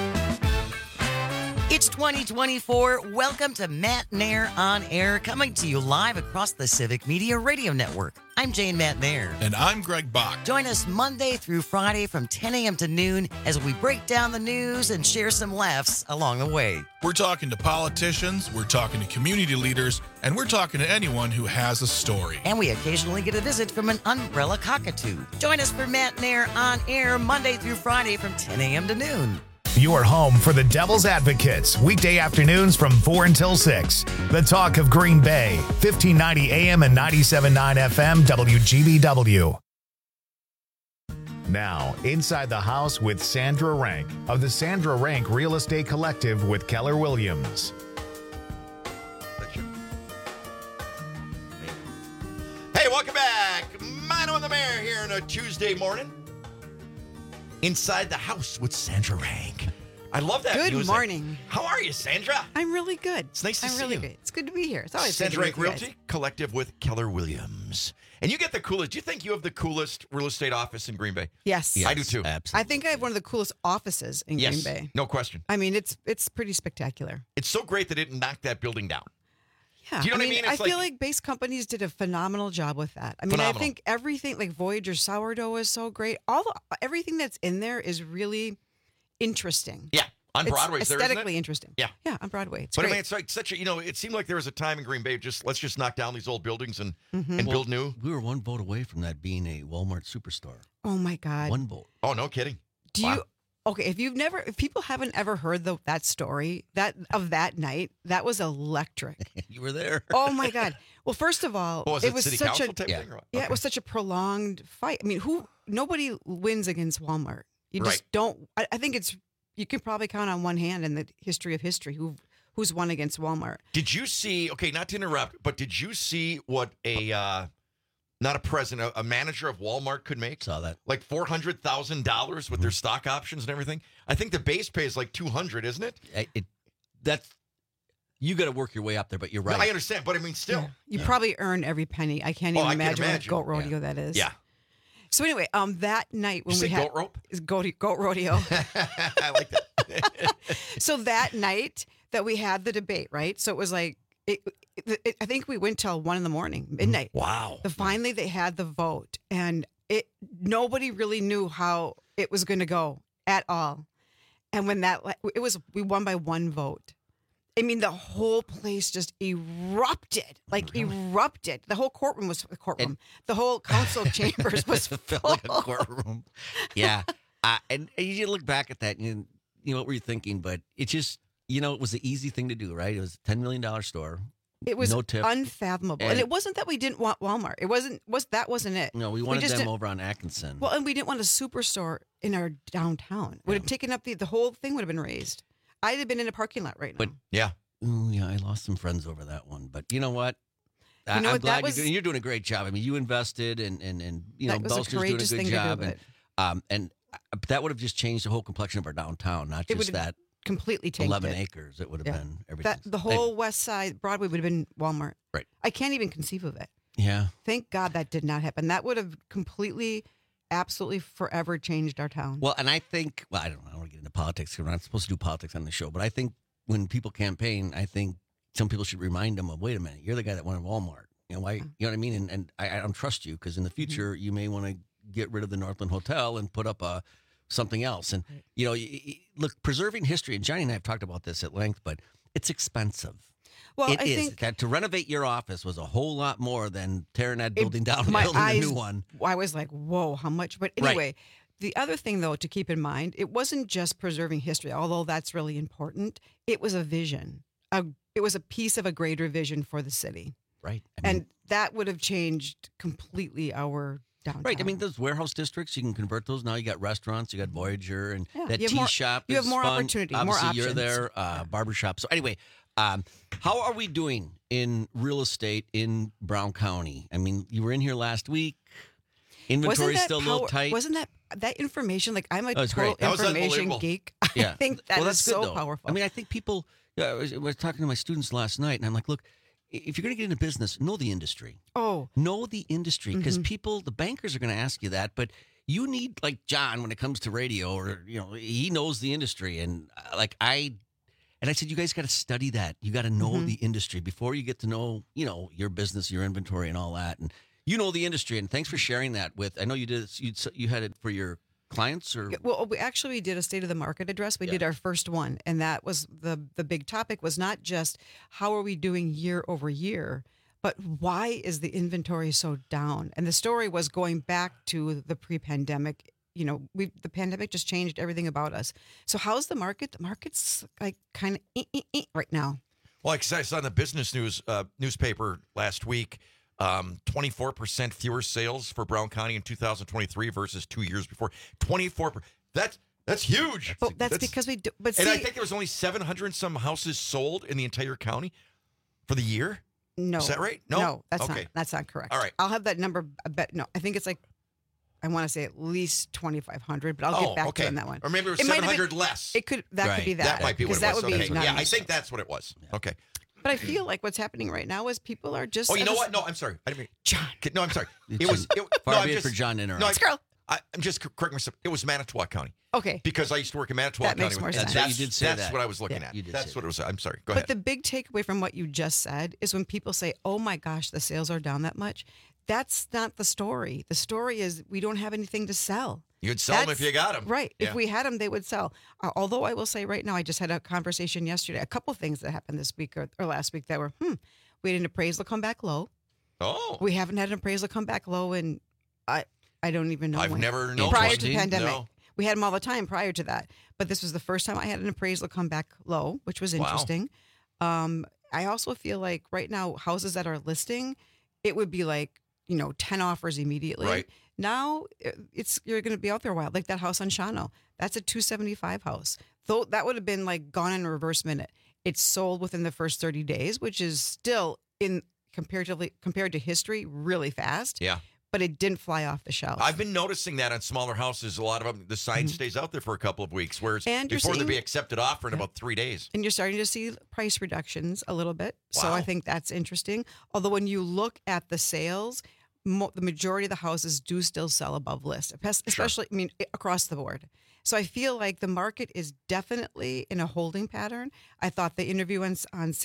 It's 2024. Welcome to Matt Nair on Air, coming to you live across the Civic Media Radio Network. I'm Jane Matt Nair. And I'm Greg Bach. Join us Monday through Friday from 10 a.m. to noon as we break down the news and share some laughs along the way. We're talking to politicians, we're talking to community leaders, and we're talking to anyone who has a story. And we occasionally get a visit from an umbrella cockatoo. Join us for Matt Nair on Air Monday through Friday from 10 a.m. to noon. Your home for the Devil's Advocates, weekday afternoons from 4 until 6. The Talk of Green Bay, 1590 AM and 97.9 FM, WGBW. Now, inside the house with Sandra Rank of the Sandra Rank Real Estate Collective with Keller Williams. Tuesday morning. Inside the House with Sandra Rank. I love that Good music. morning. How are you, Sandra? I'm really good. It's nice to I'm see really you. good. It's good to be here. It's always Sandra good to Rank be with you Realty Collective with Keller Williams. And you get the coolest. Do you think you have the coolest real estate office in Green Bay? Yes. I do too. I think I have one of the coolest offices in Yes, Green Bay. no question. I mean, it's pretty spectacular. It's so great that it knocked that building down. Yeah. Do you know what I mean? I It's feel like base companies did a phenomenal job with that. I mean, Phenomenal. I think everything like Voyager sourdough is so great. Everything that's in there is really interesting. Yeah. On It's Broadway, is there, isn't it? aesthetically interesting. Yeah. Yeah, on Broadway. It's But great. I mean, it's like such a, it seemed like there was a time in Green Bay, let's just knock down these old buildings and build new. We were one vote away from that being a Walmart superstore. Oh my God. One vote. Oh, no kidding. Do you? Okay, if people haven't ever heard that story of that night, that was electric. You were there. Oh my God. Well, first of all, Was it it was city such council a type thing or what? yeah, it was such a prolonged fight. I mean, nobody wins against Walmart. You just Right. don't. I think you can probably count on one hand in the history of history who's won against Walmart. Did you see, okay, not to interrupt, but did you see what not a president, a manager of Walmart could make? Saw that. Like $400,000 with their stock options and everything? I think the base pay is like $200, isn't it? You got to work your way up there, but you're right. No, I understand, but I mean, still. You probably earn every penny. I can't even I can imagine what imagine. goat rodeo that is. Yeah. So anyway, that night when You we say had goat rope? is goat rodeo. I like that. So that night that we had the debate, right? So it was like I think we went till 1 a.m, midnight. Wow. Finally, they had the vote, and nobody really knew how it was going to go at all. And when we won by 1 vote. I mean, the whole place just erupted, erupted. The whole courtroom was the whole council chambers was felt full. like a courtroom. Yeah. And you look back at that, and you know what were you thinking? But it just, it was the easy thing to do, right? It was a $10 million store. It was no tip. unfathomable, and it wasn't that we didn't want Walmart. That wasn't it. No, we wanted them over on Atkinson. Well, and we didn't want a superstore in our downtown. Would have taken up the whole thing would have been raised. I'd have been in a parking lot right now. But yeah, I lost some friends over that one. But you know what? I'm what, glad you're doing a great job. I mean, you invested, and that was a Belster's doing a courageous good thing job, to do, and that would have just changed the whole complexion of our downtown, not It just would have that completely tanked 11 it. acres. It would have been everything. The whole west side Broadway would have been Walmart. Right. I can't even conceive of it. Yeah. Thank God that did not happen. That would have completely, absolutely, forever changed our town. Well, and I think, I don't want to get into politics because we're not supposed to do politics on the show, but I think when people campaign, I think some people should remind them of, wait a minute, you're the guy that wanted Walmart. Why? You know what I mean? And I don't trust you because in the future you may want to get rid of the Northland Hotel and put up something else. And look, preserving history. And Johnny and I have talked about this at length, but it's expensive. Well, I think to renovate your office was a whole lot more than tearing that building down and building a new one. I was like, whoa, how much? But anyway, the other thing, though, to keep in mind, it wasn't just preserving history, although that's really important. It was a vision. It was a piece of a greater vision for the city. Right. And that would have changed completely our downtown. Right. I mean, those warehouse districts, you can convert those. Now you got restaurants, you got Voyager, and that you have tea more- shop. you have is more fun. opportunity, more Obviously, you're options. there, barbershop. So anyway, how are we doing in real estate in Brown County? I mean, you were in here last week. Inventory's still a little tight. Wasn't that information? Like, I'm a That was total great. That was information unbelievable. geek. Yeah. I think that that's is good, so though. powerful. I mean, I think people. I was talking to my students last night, and I'm like, look, if you're going to get into business, know the industry. Oh, know the industry because people, the bankers are going to ask you that, but you need like John when it comes to radio, or he knows the industry, and I said, you guys got to study that. You got to know the industry before you get to know your business, your inventory, and all that, and the industry. And thanks for sharing that with. I know you did. You had it for your clients, or well, we did a state of the market address. We did our first one, and that was the big topic was not just how are we doing year over year, but why is the inventory so down? And the story was going back to the pre-pandemic. The pandemic just changed everything about us. So how's the market? The market's like kind of right now. Well, like I saw in the business news newspaper last week, 24% fewer sales for Brown County in 2023 versus 2 years before. 24%. That's huge. But that's because we do. But and see, I think there was only 700 and some houses sold in the entire county for the year. No, is that right? No, that's okay. not correct. All right. I'll have that number. I bet no. I think it's like I want to say at least 2,500, but I'll get back to you on that one. Or maybe it was might have 700 been- less. It could be that. That might be what it was. That would Okay. be Yeah, I nice. think that's what it was. Okay. But I feel like what's happening right now is people are just. Oh, you know what? No, I'm sorry. I didn't mean John. No, I'm sorry. Far be it for John to interrupt. No, Let's go. I'm just correcting myself. It was Manitowoc County. Okay. Because I used to work in Manitowoc That County. makes more and sense. That's, You did say that's that. what I was looking Yeah, at. you did That's say what it was. I'm sorry. Go But ahead. the big takeaway from what you just said is when people say, "Oh my gosh, the sales are down that much," that's not the story. The story is we don't have anything to sell. You'd sell them if you got them. Right. Yeah. If we had them, they would sell. Although I will say right now, I just had a conversation yesterday, a couple things that happened this week or last week that were, we had an appraisal come back low. Oh. We haven't had an appraisal come back low in, I don't even know I've when. never known Prior one. to the pandemic. No. We had them all the time prior to that. But this was the first time I had an appraisal come back low, which was Wow. interesting. I also feel like right now, houses that are listing, it would be like, 10 offers immediately. Right. Now you're going to be out there a while. Like that house on Shawano. That's a 275 house. Though that would have been like gone in a reverse minute. It's sold within the first 30 days, which is still compared to history, really fast. Yeah. But it didn't fly off the shelf. I've been noticing that on smaller houses. A lot of them, the sign stays out there for a couple of weeks, whereas And you're before they'd be seeing- accepted offer in about 3 days. And you're starting to see price reductions a little bit. So Wow. I think that's interesting. Although when you look at the sales, the majority of the houses do still sell above list, especially, across the board. So I feel like the market is definitely in a holding pattern. I thought the interview at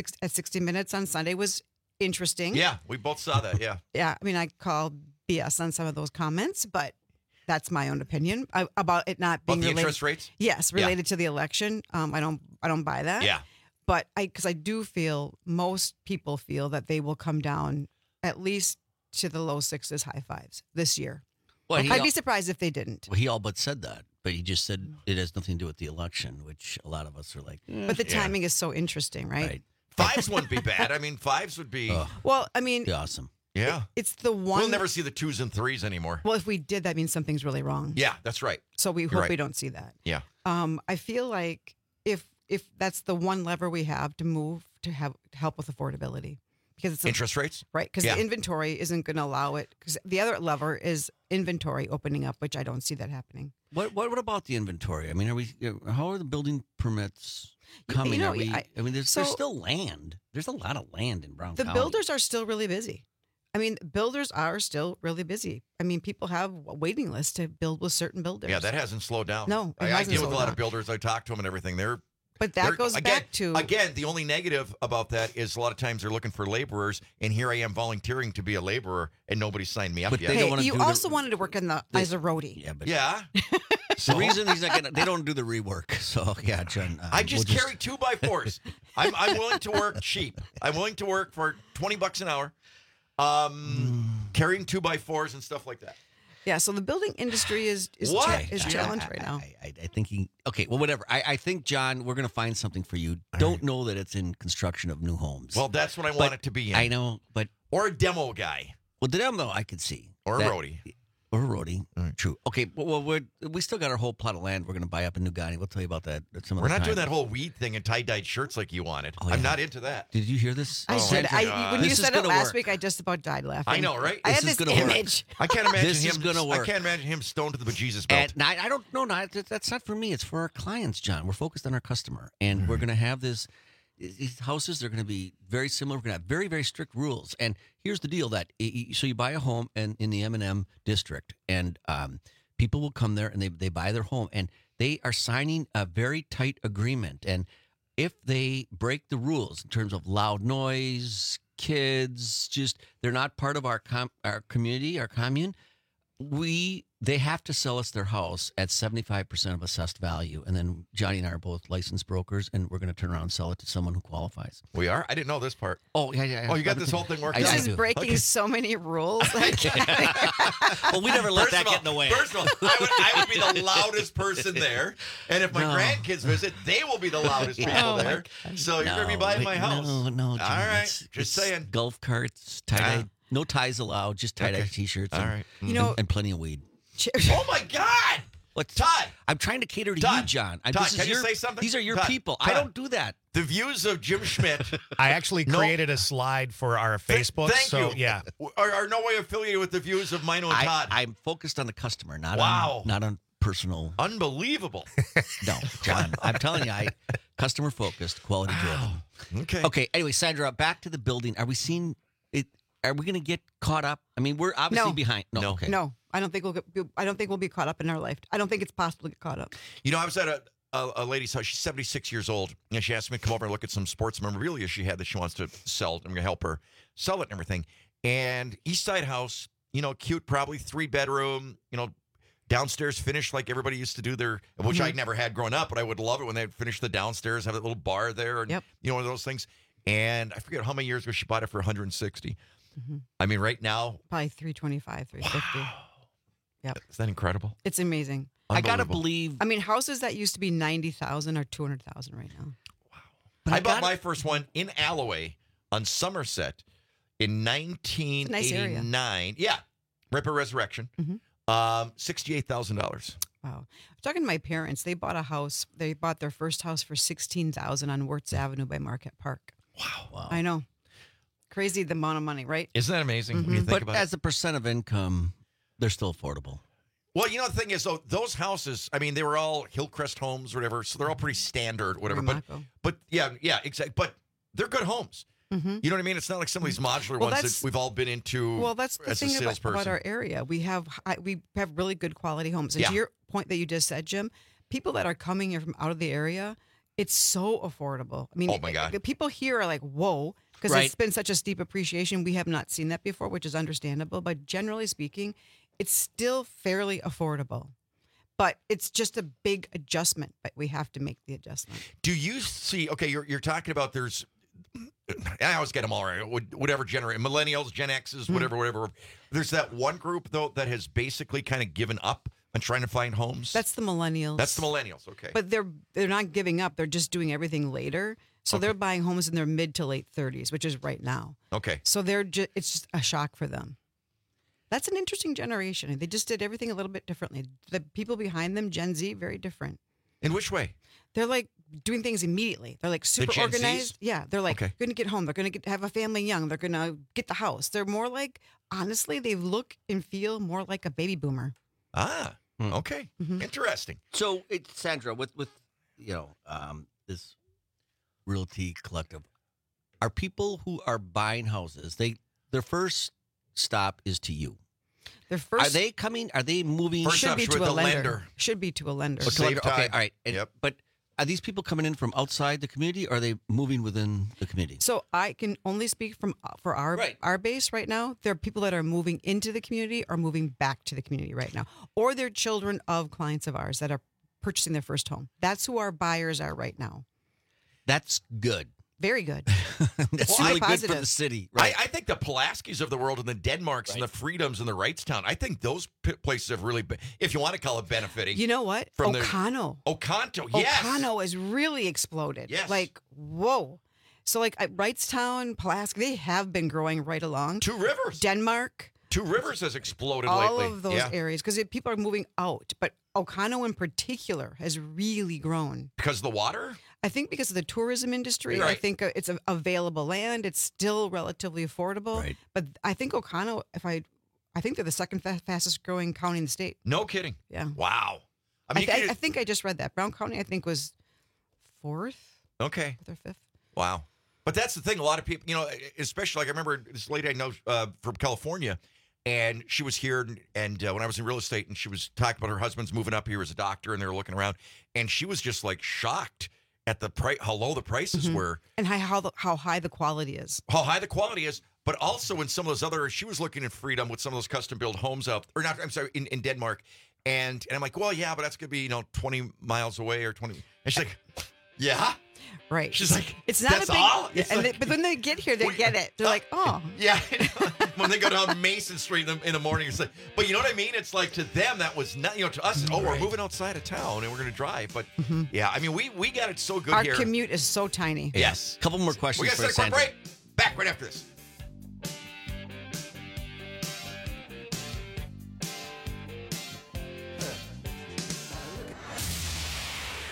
60 Minutes on Sunday was interesting. Yeah, we both saw that. Yeah. Yeah. I called BS on some of those comments, but that's my own opinion about it not being About the related. interest rates? Yes, related to the election. I don't buy that. Yeah. But because I do feel most people feel that they will come down at least to the low sixes, high fives this year. Well, I'd be surprised if they didn't. Well, he all but said that, but he just said it has nothing to do with the election, which a lot of us are like. But the timing is so interesting, right? Fives wouldn't be bad. Fives would be. Well, be awesome. Yeah. It's the one. We'll never see the 2s and 3s anymore. Well, if we did, that means something's really wrong. Yeah, that's right. So we You're hope right. we don't see that. Yeah. I feel like if that's the one lever we have to move to help with affordability, because it's Interest rates? right? Because Yeah. the inventory isn't going to allow it. Because the other lever is inventory opening up, which I don't see that happening. What about the inventory? How are the building permits coming? There's still land. There's a lot of land in Brown The County. builders are still really busy. Builders are still really busy. People have a waiting list to build with certain builders. Yeah, that hasn't slowed down. No, it I hasn't deal with a slowed lot down. of builders. I talk to them and everything. But that goes back to again, the only negative about that is a lot of times they're looking for laborers, and here I am volunteering to be a laborer, and nobody signed me up yet. Hey, you also wanted to work as a roadie. Yeah, but yeah. The reason he's not gonna, they don't do the rework. So yeah, John. I just carry 2x4s. I'm willing to work cheap. I'm willing to work for $20 an hour, carrying 2x4s and stuff like that. Yeah, so the building industry is challenged right now. I think okay, well, whatever. I think, John, we're going to find something for you. Don't know that it's in construction of new homes. Well, that's what I want it to be in. I know, but. Or a demo guy. Well, the demo I could see. Or a roadie. Or a roadie. True. Okay, well, we still got our whole plot of land we're going to buy up in New Ghani. We'll tell you about that some We're other not time. doing that whole weed thing and tie-dyed shirts like you wanted. Oh, yeah. I'm not into that. Did you hear this? I said, when you said it last week, I just about died laughing. I know, right? I had this image. I can't imagine This him. is gonna work. I can't imagine him stoned to the bejesus belt. And I don't know. That's not for me. It's for our clients, John. We're focused on our customer, and we're going to have these houses. They're going to be very similar. We're going to have very, very strict rules. And here's the deal: so you buy a home in the M&M district, and people will come there and they buy their home, and they are signing a very tight agreement. And if they break the rules in terms of loud noise, kids, they're not part of our community, our commune. They have to sell us their house at 75% of assessed value. And then Johnny and I are both licensed brokers, and we're going to turn around and sell it to someone who qualifies. We are? I didn't know this part. Oh, yeah. Oh, you got this whole thing worked out? This is breaking so many rules. Well, we never let that get in the way. First of all, I would be the loudest person there. And if my grandkids visit, they will be the loudest people there. So you're going to be buying my house. No, All John, right. it's Just saying. Golf carts, tie-dye. No ties allowed, just tie-dye T-shirts. All right. You know- and plenty of weed. Oh, my God. Todd. I'm trying to cater to Todd. you, John. Todd, can you say something? These are your Todd, people. Todd. I don't do that. The views of Jim Schmidt. I actually created a slide for our Facebook. Thank so, you. yeah. Are no way affiliated with the views of Mino and Todd. I'm focused on the customer, not on personal. Unbelievable. No, John. I'm telling you, customer focused, quality driven. Okay. Okay. Anyway, Sandra, back to the building. Are we seeing it? Are we going to get caught up? I mean, we're obviously behind. No. Okay. No, I don't think we'll be caught up in our life. I don't think it's possible to get caught up. You know, I was at a lady's house. She's 76 years old, and she asked me to come over and look at some sports memorabilia she had that she wants to sell. I'm going to help her sell it and everything. And East Side house, cute, probably 3-bedroom, downstairs finished like everybody used to do their, which I'd never had growing up, but I would love it when they'd finish the downstairs, have that little bar there, and one of those things. And I forget how many years ago she bought it for $160. I mean, right now, probably $325, $350. Wow. Yep. Is that incredible? It's amazing. I gotta believe. I mean, houses that used to be $90,000 are $200,000 right now. Wow! I bought my first one in Alloway on Somerset in 1989. Nice area. Yeah, Ripper Resurrection. $68,000. Wow! I'm talking to my parents. They bought a house. They bought their first house for $16,000 on Wirtz Avenue by Marquette Park. Wow! I know. Crazy the amount of money, right? Isn't that amazing when you think about it? But as a percent of income, they're still affordable. Well, the thing is, though, those houses, I mean, they were all Hillcrest homes or whatever, so they're all pretty standard, whatever. But yeah, exactly. But they're good homes. You know what I mean? It's not like some of these modular ones that we've all been into. Well, that's the thing about our area. We have really good quality homes. And to your point that you just said, Jim, people that are coming here from out of the area, it's so affordable. I mean, oh my God. People here are like, whoa, because it's been such a steep appreciation. We have not seen that before, which is understandable. But generally speaking, it's still fairly affordable. But it's just a big adjustment, but we have to make the adjustment. Do you see, okay, you're talking about I always get them all right, whatever generation, millennials, Gen X's, whatever. There's that one group, though, that has basically kind of given up on trying to find homes. That's the millennials. That's the millennials, okay. But they're not giving up. They're just doing everything later. So they're buying homes in their mid to late 30s, which is right now. Okay. So it's just a shock for them. That's an interesting generation. They just did everything a little bit differently. The people behind them, Gen Z, very different. In which way? They're like doing things immediately. They're like super organized. Yeah, they're like going to get home. They're going to have a family young. They're going to get the house. They're more like, honestly, they look and feel more like a baby boomer. Ah, okay. Interesting. So, Sandra, with this Realty Collective, are people who are buying houses, their first stop is to you. Are they coming? Are they moving? Should be to a lender. Should be to a lender. Okay, all right. But are these people coming in from outside the community, or are they moving within the community? So I can only speak for our base right now. There are people that are moving into the community or moving back to the community right now, or they're children of clients of ours that are purchasing their first home. That's who our buyers are right now. That's good. Very good. That's really good for the city. Right. I think the Pulaskis of the world and the Denmarks and the Freedoms and the Wrightstown, I think those places have really been, if you want to call it benefiting. You know what? Oconto. Oconto, yes. Oconto has really exploded. Yes. Like, whoa. So like Wrightstown, Pulaski, they have been growing right along. Two Rivers. Denmark. Two Rivers has exploded all lately. All of those areas because people are moving out. But Oconto in particular has really grown. Because of the water? I think because of the tourism industry. Right. I think it's available land. It's still relatively affordable. Right. But I think Oconto, I think they're the second fastest growing county in the state. No kidding. Yeah. Wow. I think I just read that. Brown County, I think, was fourth. Okay. Fourth or fifth. Wow. But that's the thing. A lot of people, especially like I remember this lady I know from California, and she was here, and when I was in real estate, and she was talking about her husband's moving up here as a doctor, and they were looking around, and she was just like shocked at the price, how low the prices were, and how high the quality is. How high the quality is, but also in some of those other, she was looking at Freedom with some of those custom built homes up, or not. I'm sorry, in Denmark, and I'm like, well, yeah, but that's gonna be 20 miles away or 20. And she's like, yeah. Right. She's like, it's not that's a big, all? But when they get here, they get it. They're like, oh. Yeah. When they go down Mason Street in the morning, it's like, but you know what I mean? It's like to them, that was not, to us, we're moving outside of town and we're going to drive. But yeah, I mean, we got it so good Our here. Our commute is so tiny. Yes. A couple more questions. We got to take a quick break. Back right after this.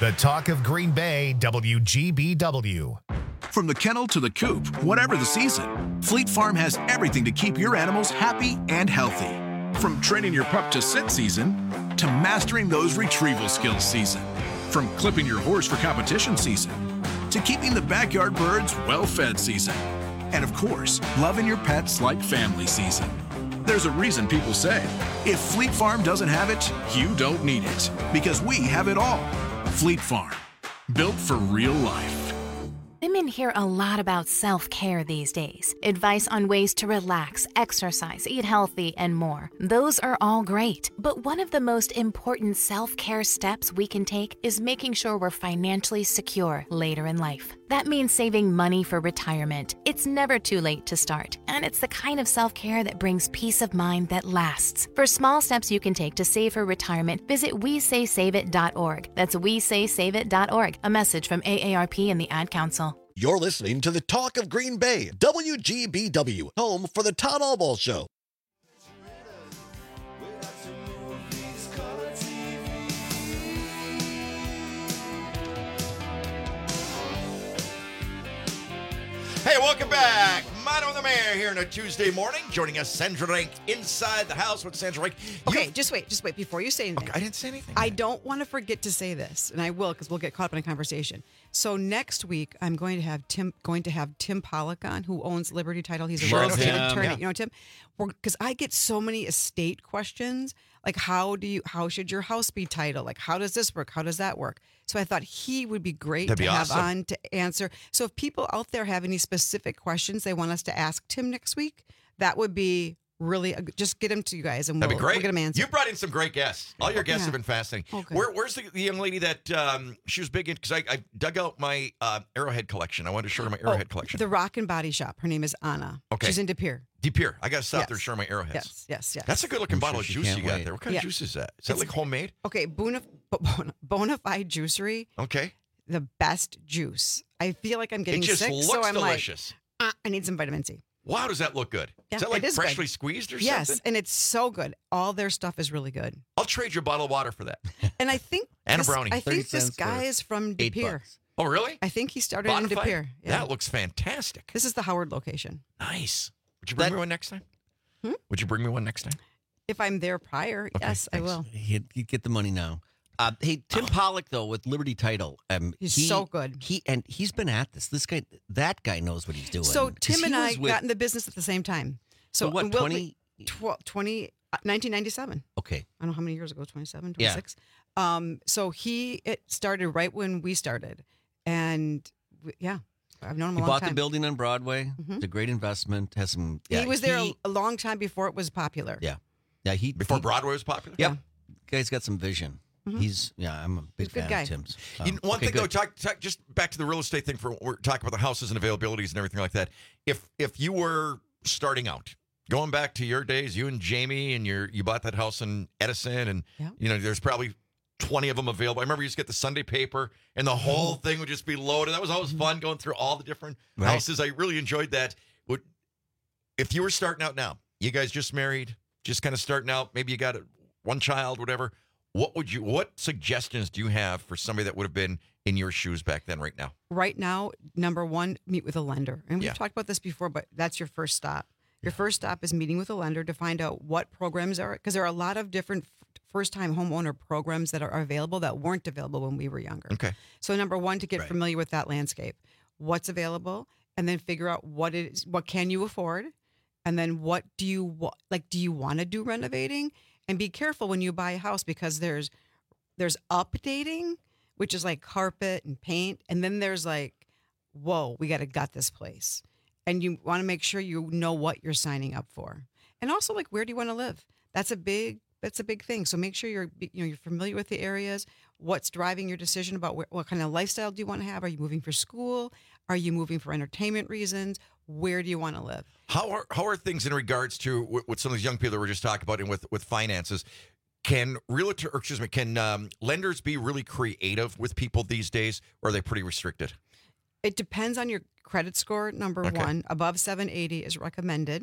The talk of Green Bay, WGBW. From the kennel to the coop, whatever the season, Fleet Farm has everything to keep your animals happy and healthy. From training your pup to sit season to mastering those retrieval skills season. From clipping your horse for competition season to keeping the backyard birds well-fed season. And of course, loving your pets like family season. There's a reason people say, if Fleet Farm doesn't have it, you don't need it. Because we have it all. Fleet Farm, built for real life. Women hear a lot about self-care these days. Advice on ways to relax, exercise, eat healthy, and more. Those are all great. But one of the most important self-care steps we can take is making sure we're financially secure later in life. That means saving money for retirement. It's never too late to start. And it's the kind of self-care that brings peace of mind that lasts. For small steps you can take to save for retirement, visit WeSaySaveIt.org. That's WeSaySaveIt.org. A message from AARP and the Ad Council. You're listening to the Talk of Green Bay, WGBW, home for the Todd Allball Show. Hey, welcome back. Mano the Mayor here on a Tuesday morning. Joining us, Sandra Rank, inside the house with Sandra Rank. Okay, just wait before you say anything. Okay, I didn't say anything. I don't want to forget to say this, and I will because we'll get caught up in a conversation. So next week, I'm going to have Tim Pollock on, who owns Liberty Title. He's a real estate attorney. Yeah. You know, Tim, because I get so many estate questions, like how should your house be titled? Like how does this work? How does that work? So I thought he would be great That'd be have awesome. on to answer. So if people out there have any specific questions they want us to ask Tim next week, that would be really just get them to you guys, and That'd be great. We'll get them answered. You brought in some great guests. All your guests have been fascinating. Okay. Where's the young lady that she was big in? Because I dug out my Arrowhead collection. I wanted to show her my Arrowhead collection. The Rock and Body Shop. Her name is Anna. Okay. She's in De Pere. De Pere. I got to stop there and show her my Arrowheads. Yes. That's a good looking bottle of she juice can't you got wait. there. What kind of juice is that? Is that like homemade? Okay, Bonafide Juicery. Okay. The best juice. I feel like I'm getting It just sick, looks so I'm delicious. like, I need some vitamin C. Wow, does that look good? Yeah, is that like it is freshly good. squeezed or Yes, something? and it's so good. All their stuff is really good. I'll trade you a bottle of water for that. And I think And a brownie. I 30 think this cents guy for is from De Pere. $8. Oh, really? I think he started in De Bonafide? Pere. Yeah. That looks fantastic. This is the Howard location. Nice. Would you bring me one next time? Would you bring me one next time? If I'm there prior, yes, I will. He'd get the money now. Hey, Tim Pollock, though, with Liberty Title. He's so good. He's been at this. That guy knows what he's doing. So 'Cause Tim he and I was with- got in the business at the same time. So what, and we'll 20? be 1997. Okay. I don't know how many years ago, 27, Yeah. 26. So it started right when we started. And I've known him a He long bought time. the building on Broadway. Mhm. It's a great investment. Has some. He was there a long time before it was popular. Yeah. Before Broadway was popular? Yep. Guy's got some vision. Mhm. I'm a big He's a good fan guy. of Tim's. You know, one okay, thing though, good. talk just back to the real estate thing. We're talking about the houses and availabilities and everything like that. If you were starting out, going back to your days, you and Jamie, and you bought that house in Edison, and there's probably 20 of them available. I remember you used to get the Sunday paper, and the whole thing would just be loaded. That was always fun going through all the different houses. I really enjoyed that. If you were starting out now, you guys just married, just kind of starting out, maybe you got one child, whatever. What suggestions do you have for somebody that would have been in your shoes back then right now? Right now, number one, meet with a lender. And we've Yeah. talked about this before, but that's your first stop. Your first stop is meeting with a lender to find out what programs are, because there are a lot of different first-time homeowner programs that are available that weren't available when we were younger. Okay. So number one, to get familiar with that landscape, what's available, and then figure out what can you afford, and then what do you want to do renovating, and be careful when you buy a house because there's updating, which is like carpet and paint, and then there's like, whoa, we got to gut this place, and you want to make sure you know what you're signing up for, and also like where do you want to live? That's a big thing. So make sure you're familiar with the areas. What's driving your decision about what kind of lifestyle do you want to have? Are you moving for school? Are you moving for entertainment reasons? Where do you want to live? How are things in regards to what some of these young people that we're just talking about and with finances? Can lenders be really creative with people these days, or are they pretty restricted? It depends on your credit score. Number one, above 780 is recommended.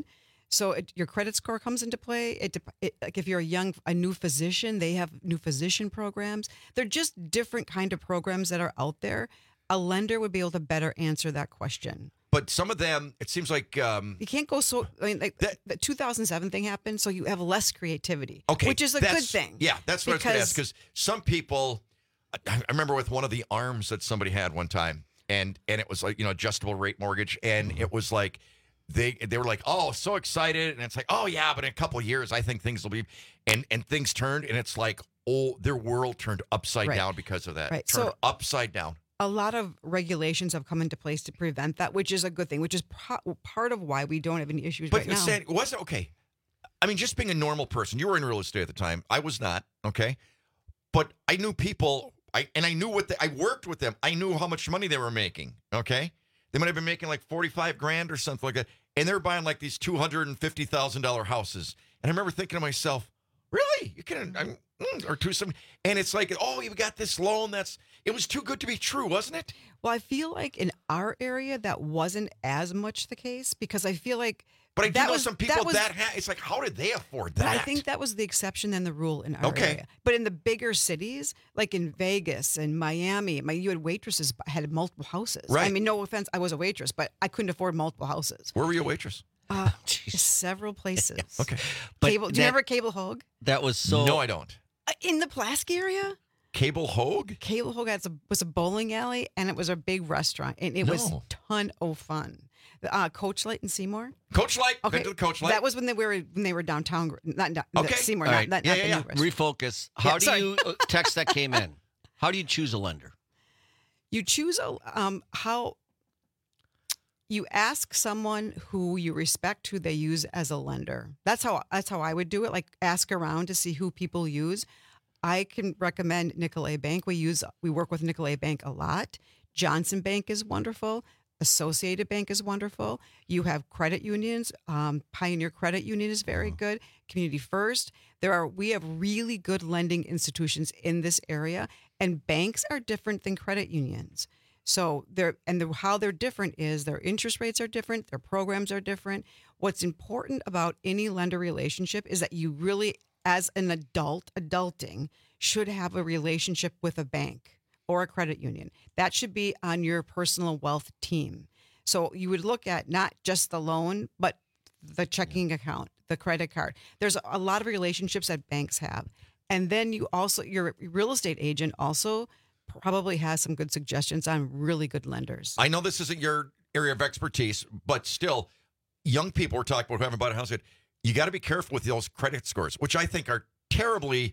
So your credit score comes into play. Like if you're a new physician, they have new physician programs. They're just different kind of programs that are out there. A lender would be able to better answer that question. But some of them, it seems like you can't go so. I mean, like the 2007 thing happened, so you have less creativity, which is a good thing. Yeah, that's what I was going to ask. Because some people, I remember with one of the ARMs that somebody had one time, and it was like adjustable rate mortgage, and it was like they were like, oh, so excited, and it's like, oh yeah, but in a couple of years, I think things will be, and things turned, and it's like, oh, their world turned upside down because of that. Right. Turned upside down. A lot of regulations have come into place to prevent that, which is a good thing, which is part of why we don't have any issues right now. But Sandy, was it okay? I mean, just being a normal person, you were in real estate at the time. I was not, okay? But I knew people, I knew I worked with them. I knew how much money they were making, okay? They might have been making like $45,000 or something like that. And they were buying like these $250,000 houses. And I remember thinking to myself, really? You can, or two some, and it's like, oh, you got this loan. It was too good to be true, wasn't it? Well, I feel like in our area that wasn't as much the case because I feel like. But I do know some people it's like, how did they afford that? But I think that was the exception than the rule in our area. But in the bigger cities, like in Vegas and Miami, you had waitresses had multiple houses. Right. I mean, no offense, I was a waitress, but I couldn't afford multiple houses. Where were you a waitress? Several places. Okay. Do you remember Cable Hogue? That was so. No, I don't. In the Pulaski area? Cable Hogue? Cable Hogue was a bowling alley, and it was a big restaurant, and it was a ton of fun. Coach Light in Seymour. Coach Light. Okay. Been to the Coach Light. That was when they were downtown. Not Seymour. All right. Not the new restaurant. Refocus. How do you text that came in? How do you choose a lender? You choose how. You ask someone who you respect, who they use as a lender. That's how I would do it. Like ask around to see who people use. I can recommend Nicolet Bank. We work with Nicolet Bank a lot. Johnson Bank is wonderful. Associated Bank is wonderful. You have credit unions. Pioneer Credit Union is very good. Community First. We have really good lending institutions in this area, and banks are different than credit unions. So how they're different is their interest rates are different, their programs are different. What's important about any lender relationship is that you really, as an adulting, should have a relationship with a bank or a credit union. That should be on your personal wealth team. So you would look at not just the loan, but the checking account, the credit card. There's a lot of relationships that banks have. And then your real estate agent also probably has some good suggestions on really good lenders. I know this isn't your area of expertise, but still, young people were talking about who haven't bought a house yet. You got to be careful with those credit scores, which I think are terribly.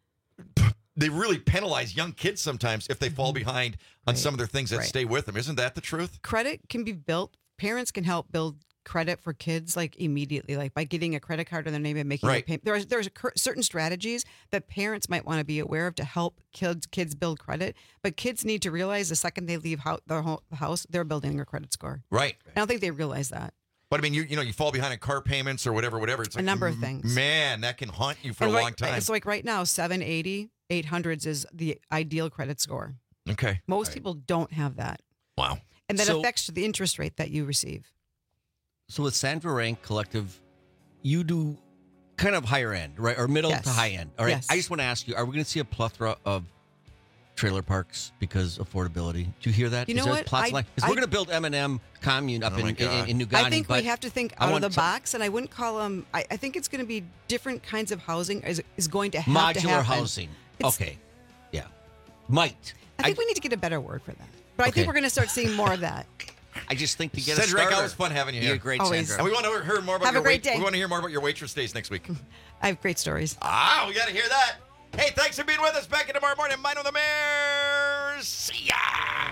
They really penalize young kids sometimes if they fall behind on some of their things that stay with them. Isn't that the truth? Credit can be built. Parents can help build credit for kids like immediately, like by getting a credit card in their name and making a payment. There's certain strategies that parents might want to be aware of to help kids build credit. But kids need to realize the second they leave their house, they're building their credit score. Right. I don't think they realize that. But I mean, you fall behind on car payments or whatever. It's like, a number of things. Man, that can haunt you for a long time. It's like right now, 780, 800s is the ideal credit score. Okay. Most people don't have that. Wow. And that affects the interest rate that you receive. So with Sandra Rank Collective, you do kind of higher end, right? Or middle to high end. All right. Yes. I just want to ask you, are we going to see a plethora of trailer parks because affordability? Do you hear that? You know what? Because we're going to build M&M commune up in New Ghani. I think we have to think out of the box, and I wouldn't call them. I think it's going to be different kinds of housing is going to have to happen. Modular housing. Okay. Yeah. Might. I think we need to get a better word for that. But I think we're going to start seeing more of that. I just think to get Cedric, a starter. it was fun having you here. You're great, Always. Sandra. And we want to hear more about Have your a great day. We want to hear more about your waitress days next week. I have great stories. We got to hear that. Hey, thanks for being with us. Back in tomorrow morning. Mind on the Mayor. See ya.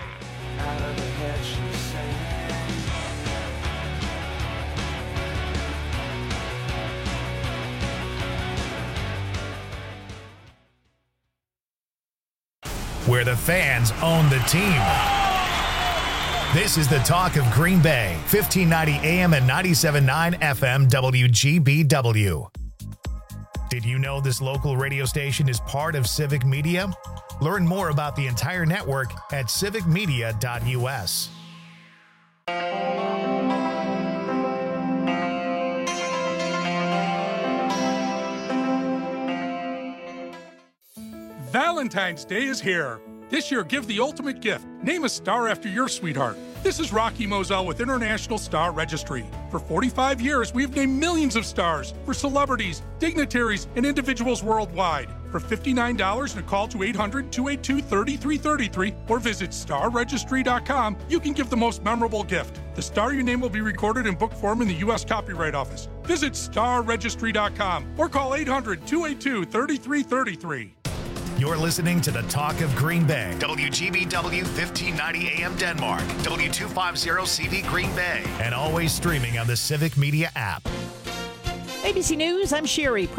Where the fans own the team. This is the talk of Green Bay, 1590 AM and 97.9 FM WGBW. Did you know this local radio station is part of Civic Media? Learn more about the entire network at civicmedia.us. Valentine's Day is here. This year, give the ultimate gift. Name a star after your sweetheart. This is Rocky Moselle with International Star Registry. For 45 years, we've named millions of stars for celebrities, dignitaries, and individuals worldwide. For $59 and a call to 800-282-3333 or visit starregistry.com, you can give the most memorable gift. The star you name will be recorded in book form in the U.S. Copyright Office. Visit starregistry.com or call 800-282-3333. You're listening to the Talk of Green Bay. WGBW 1590 AM Denmark. W250CV Green Bay. And always streaming on the Civic Media app. ABC News, I'm Sherry.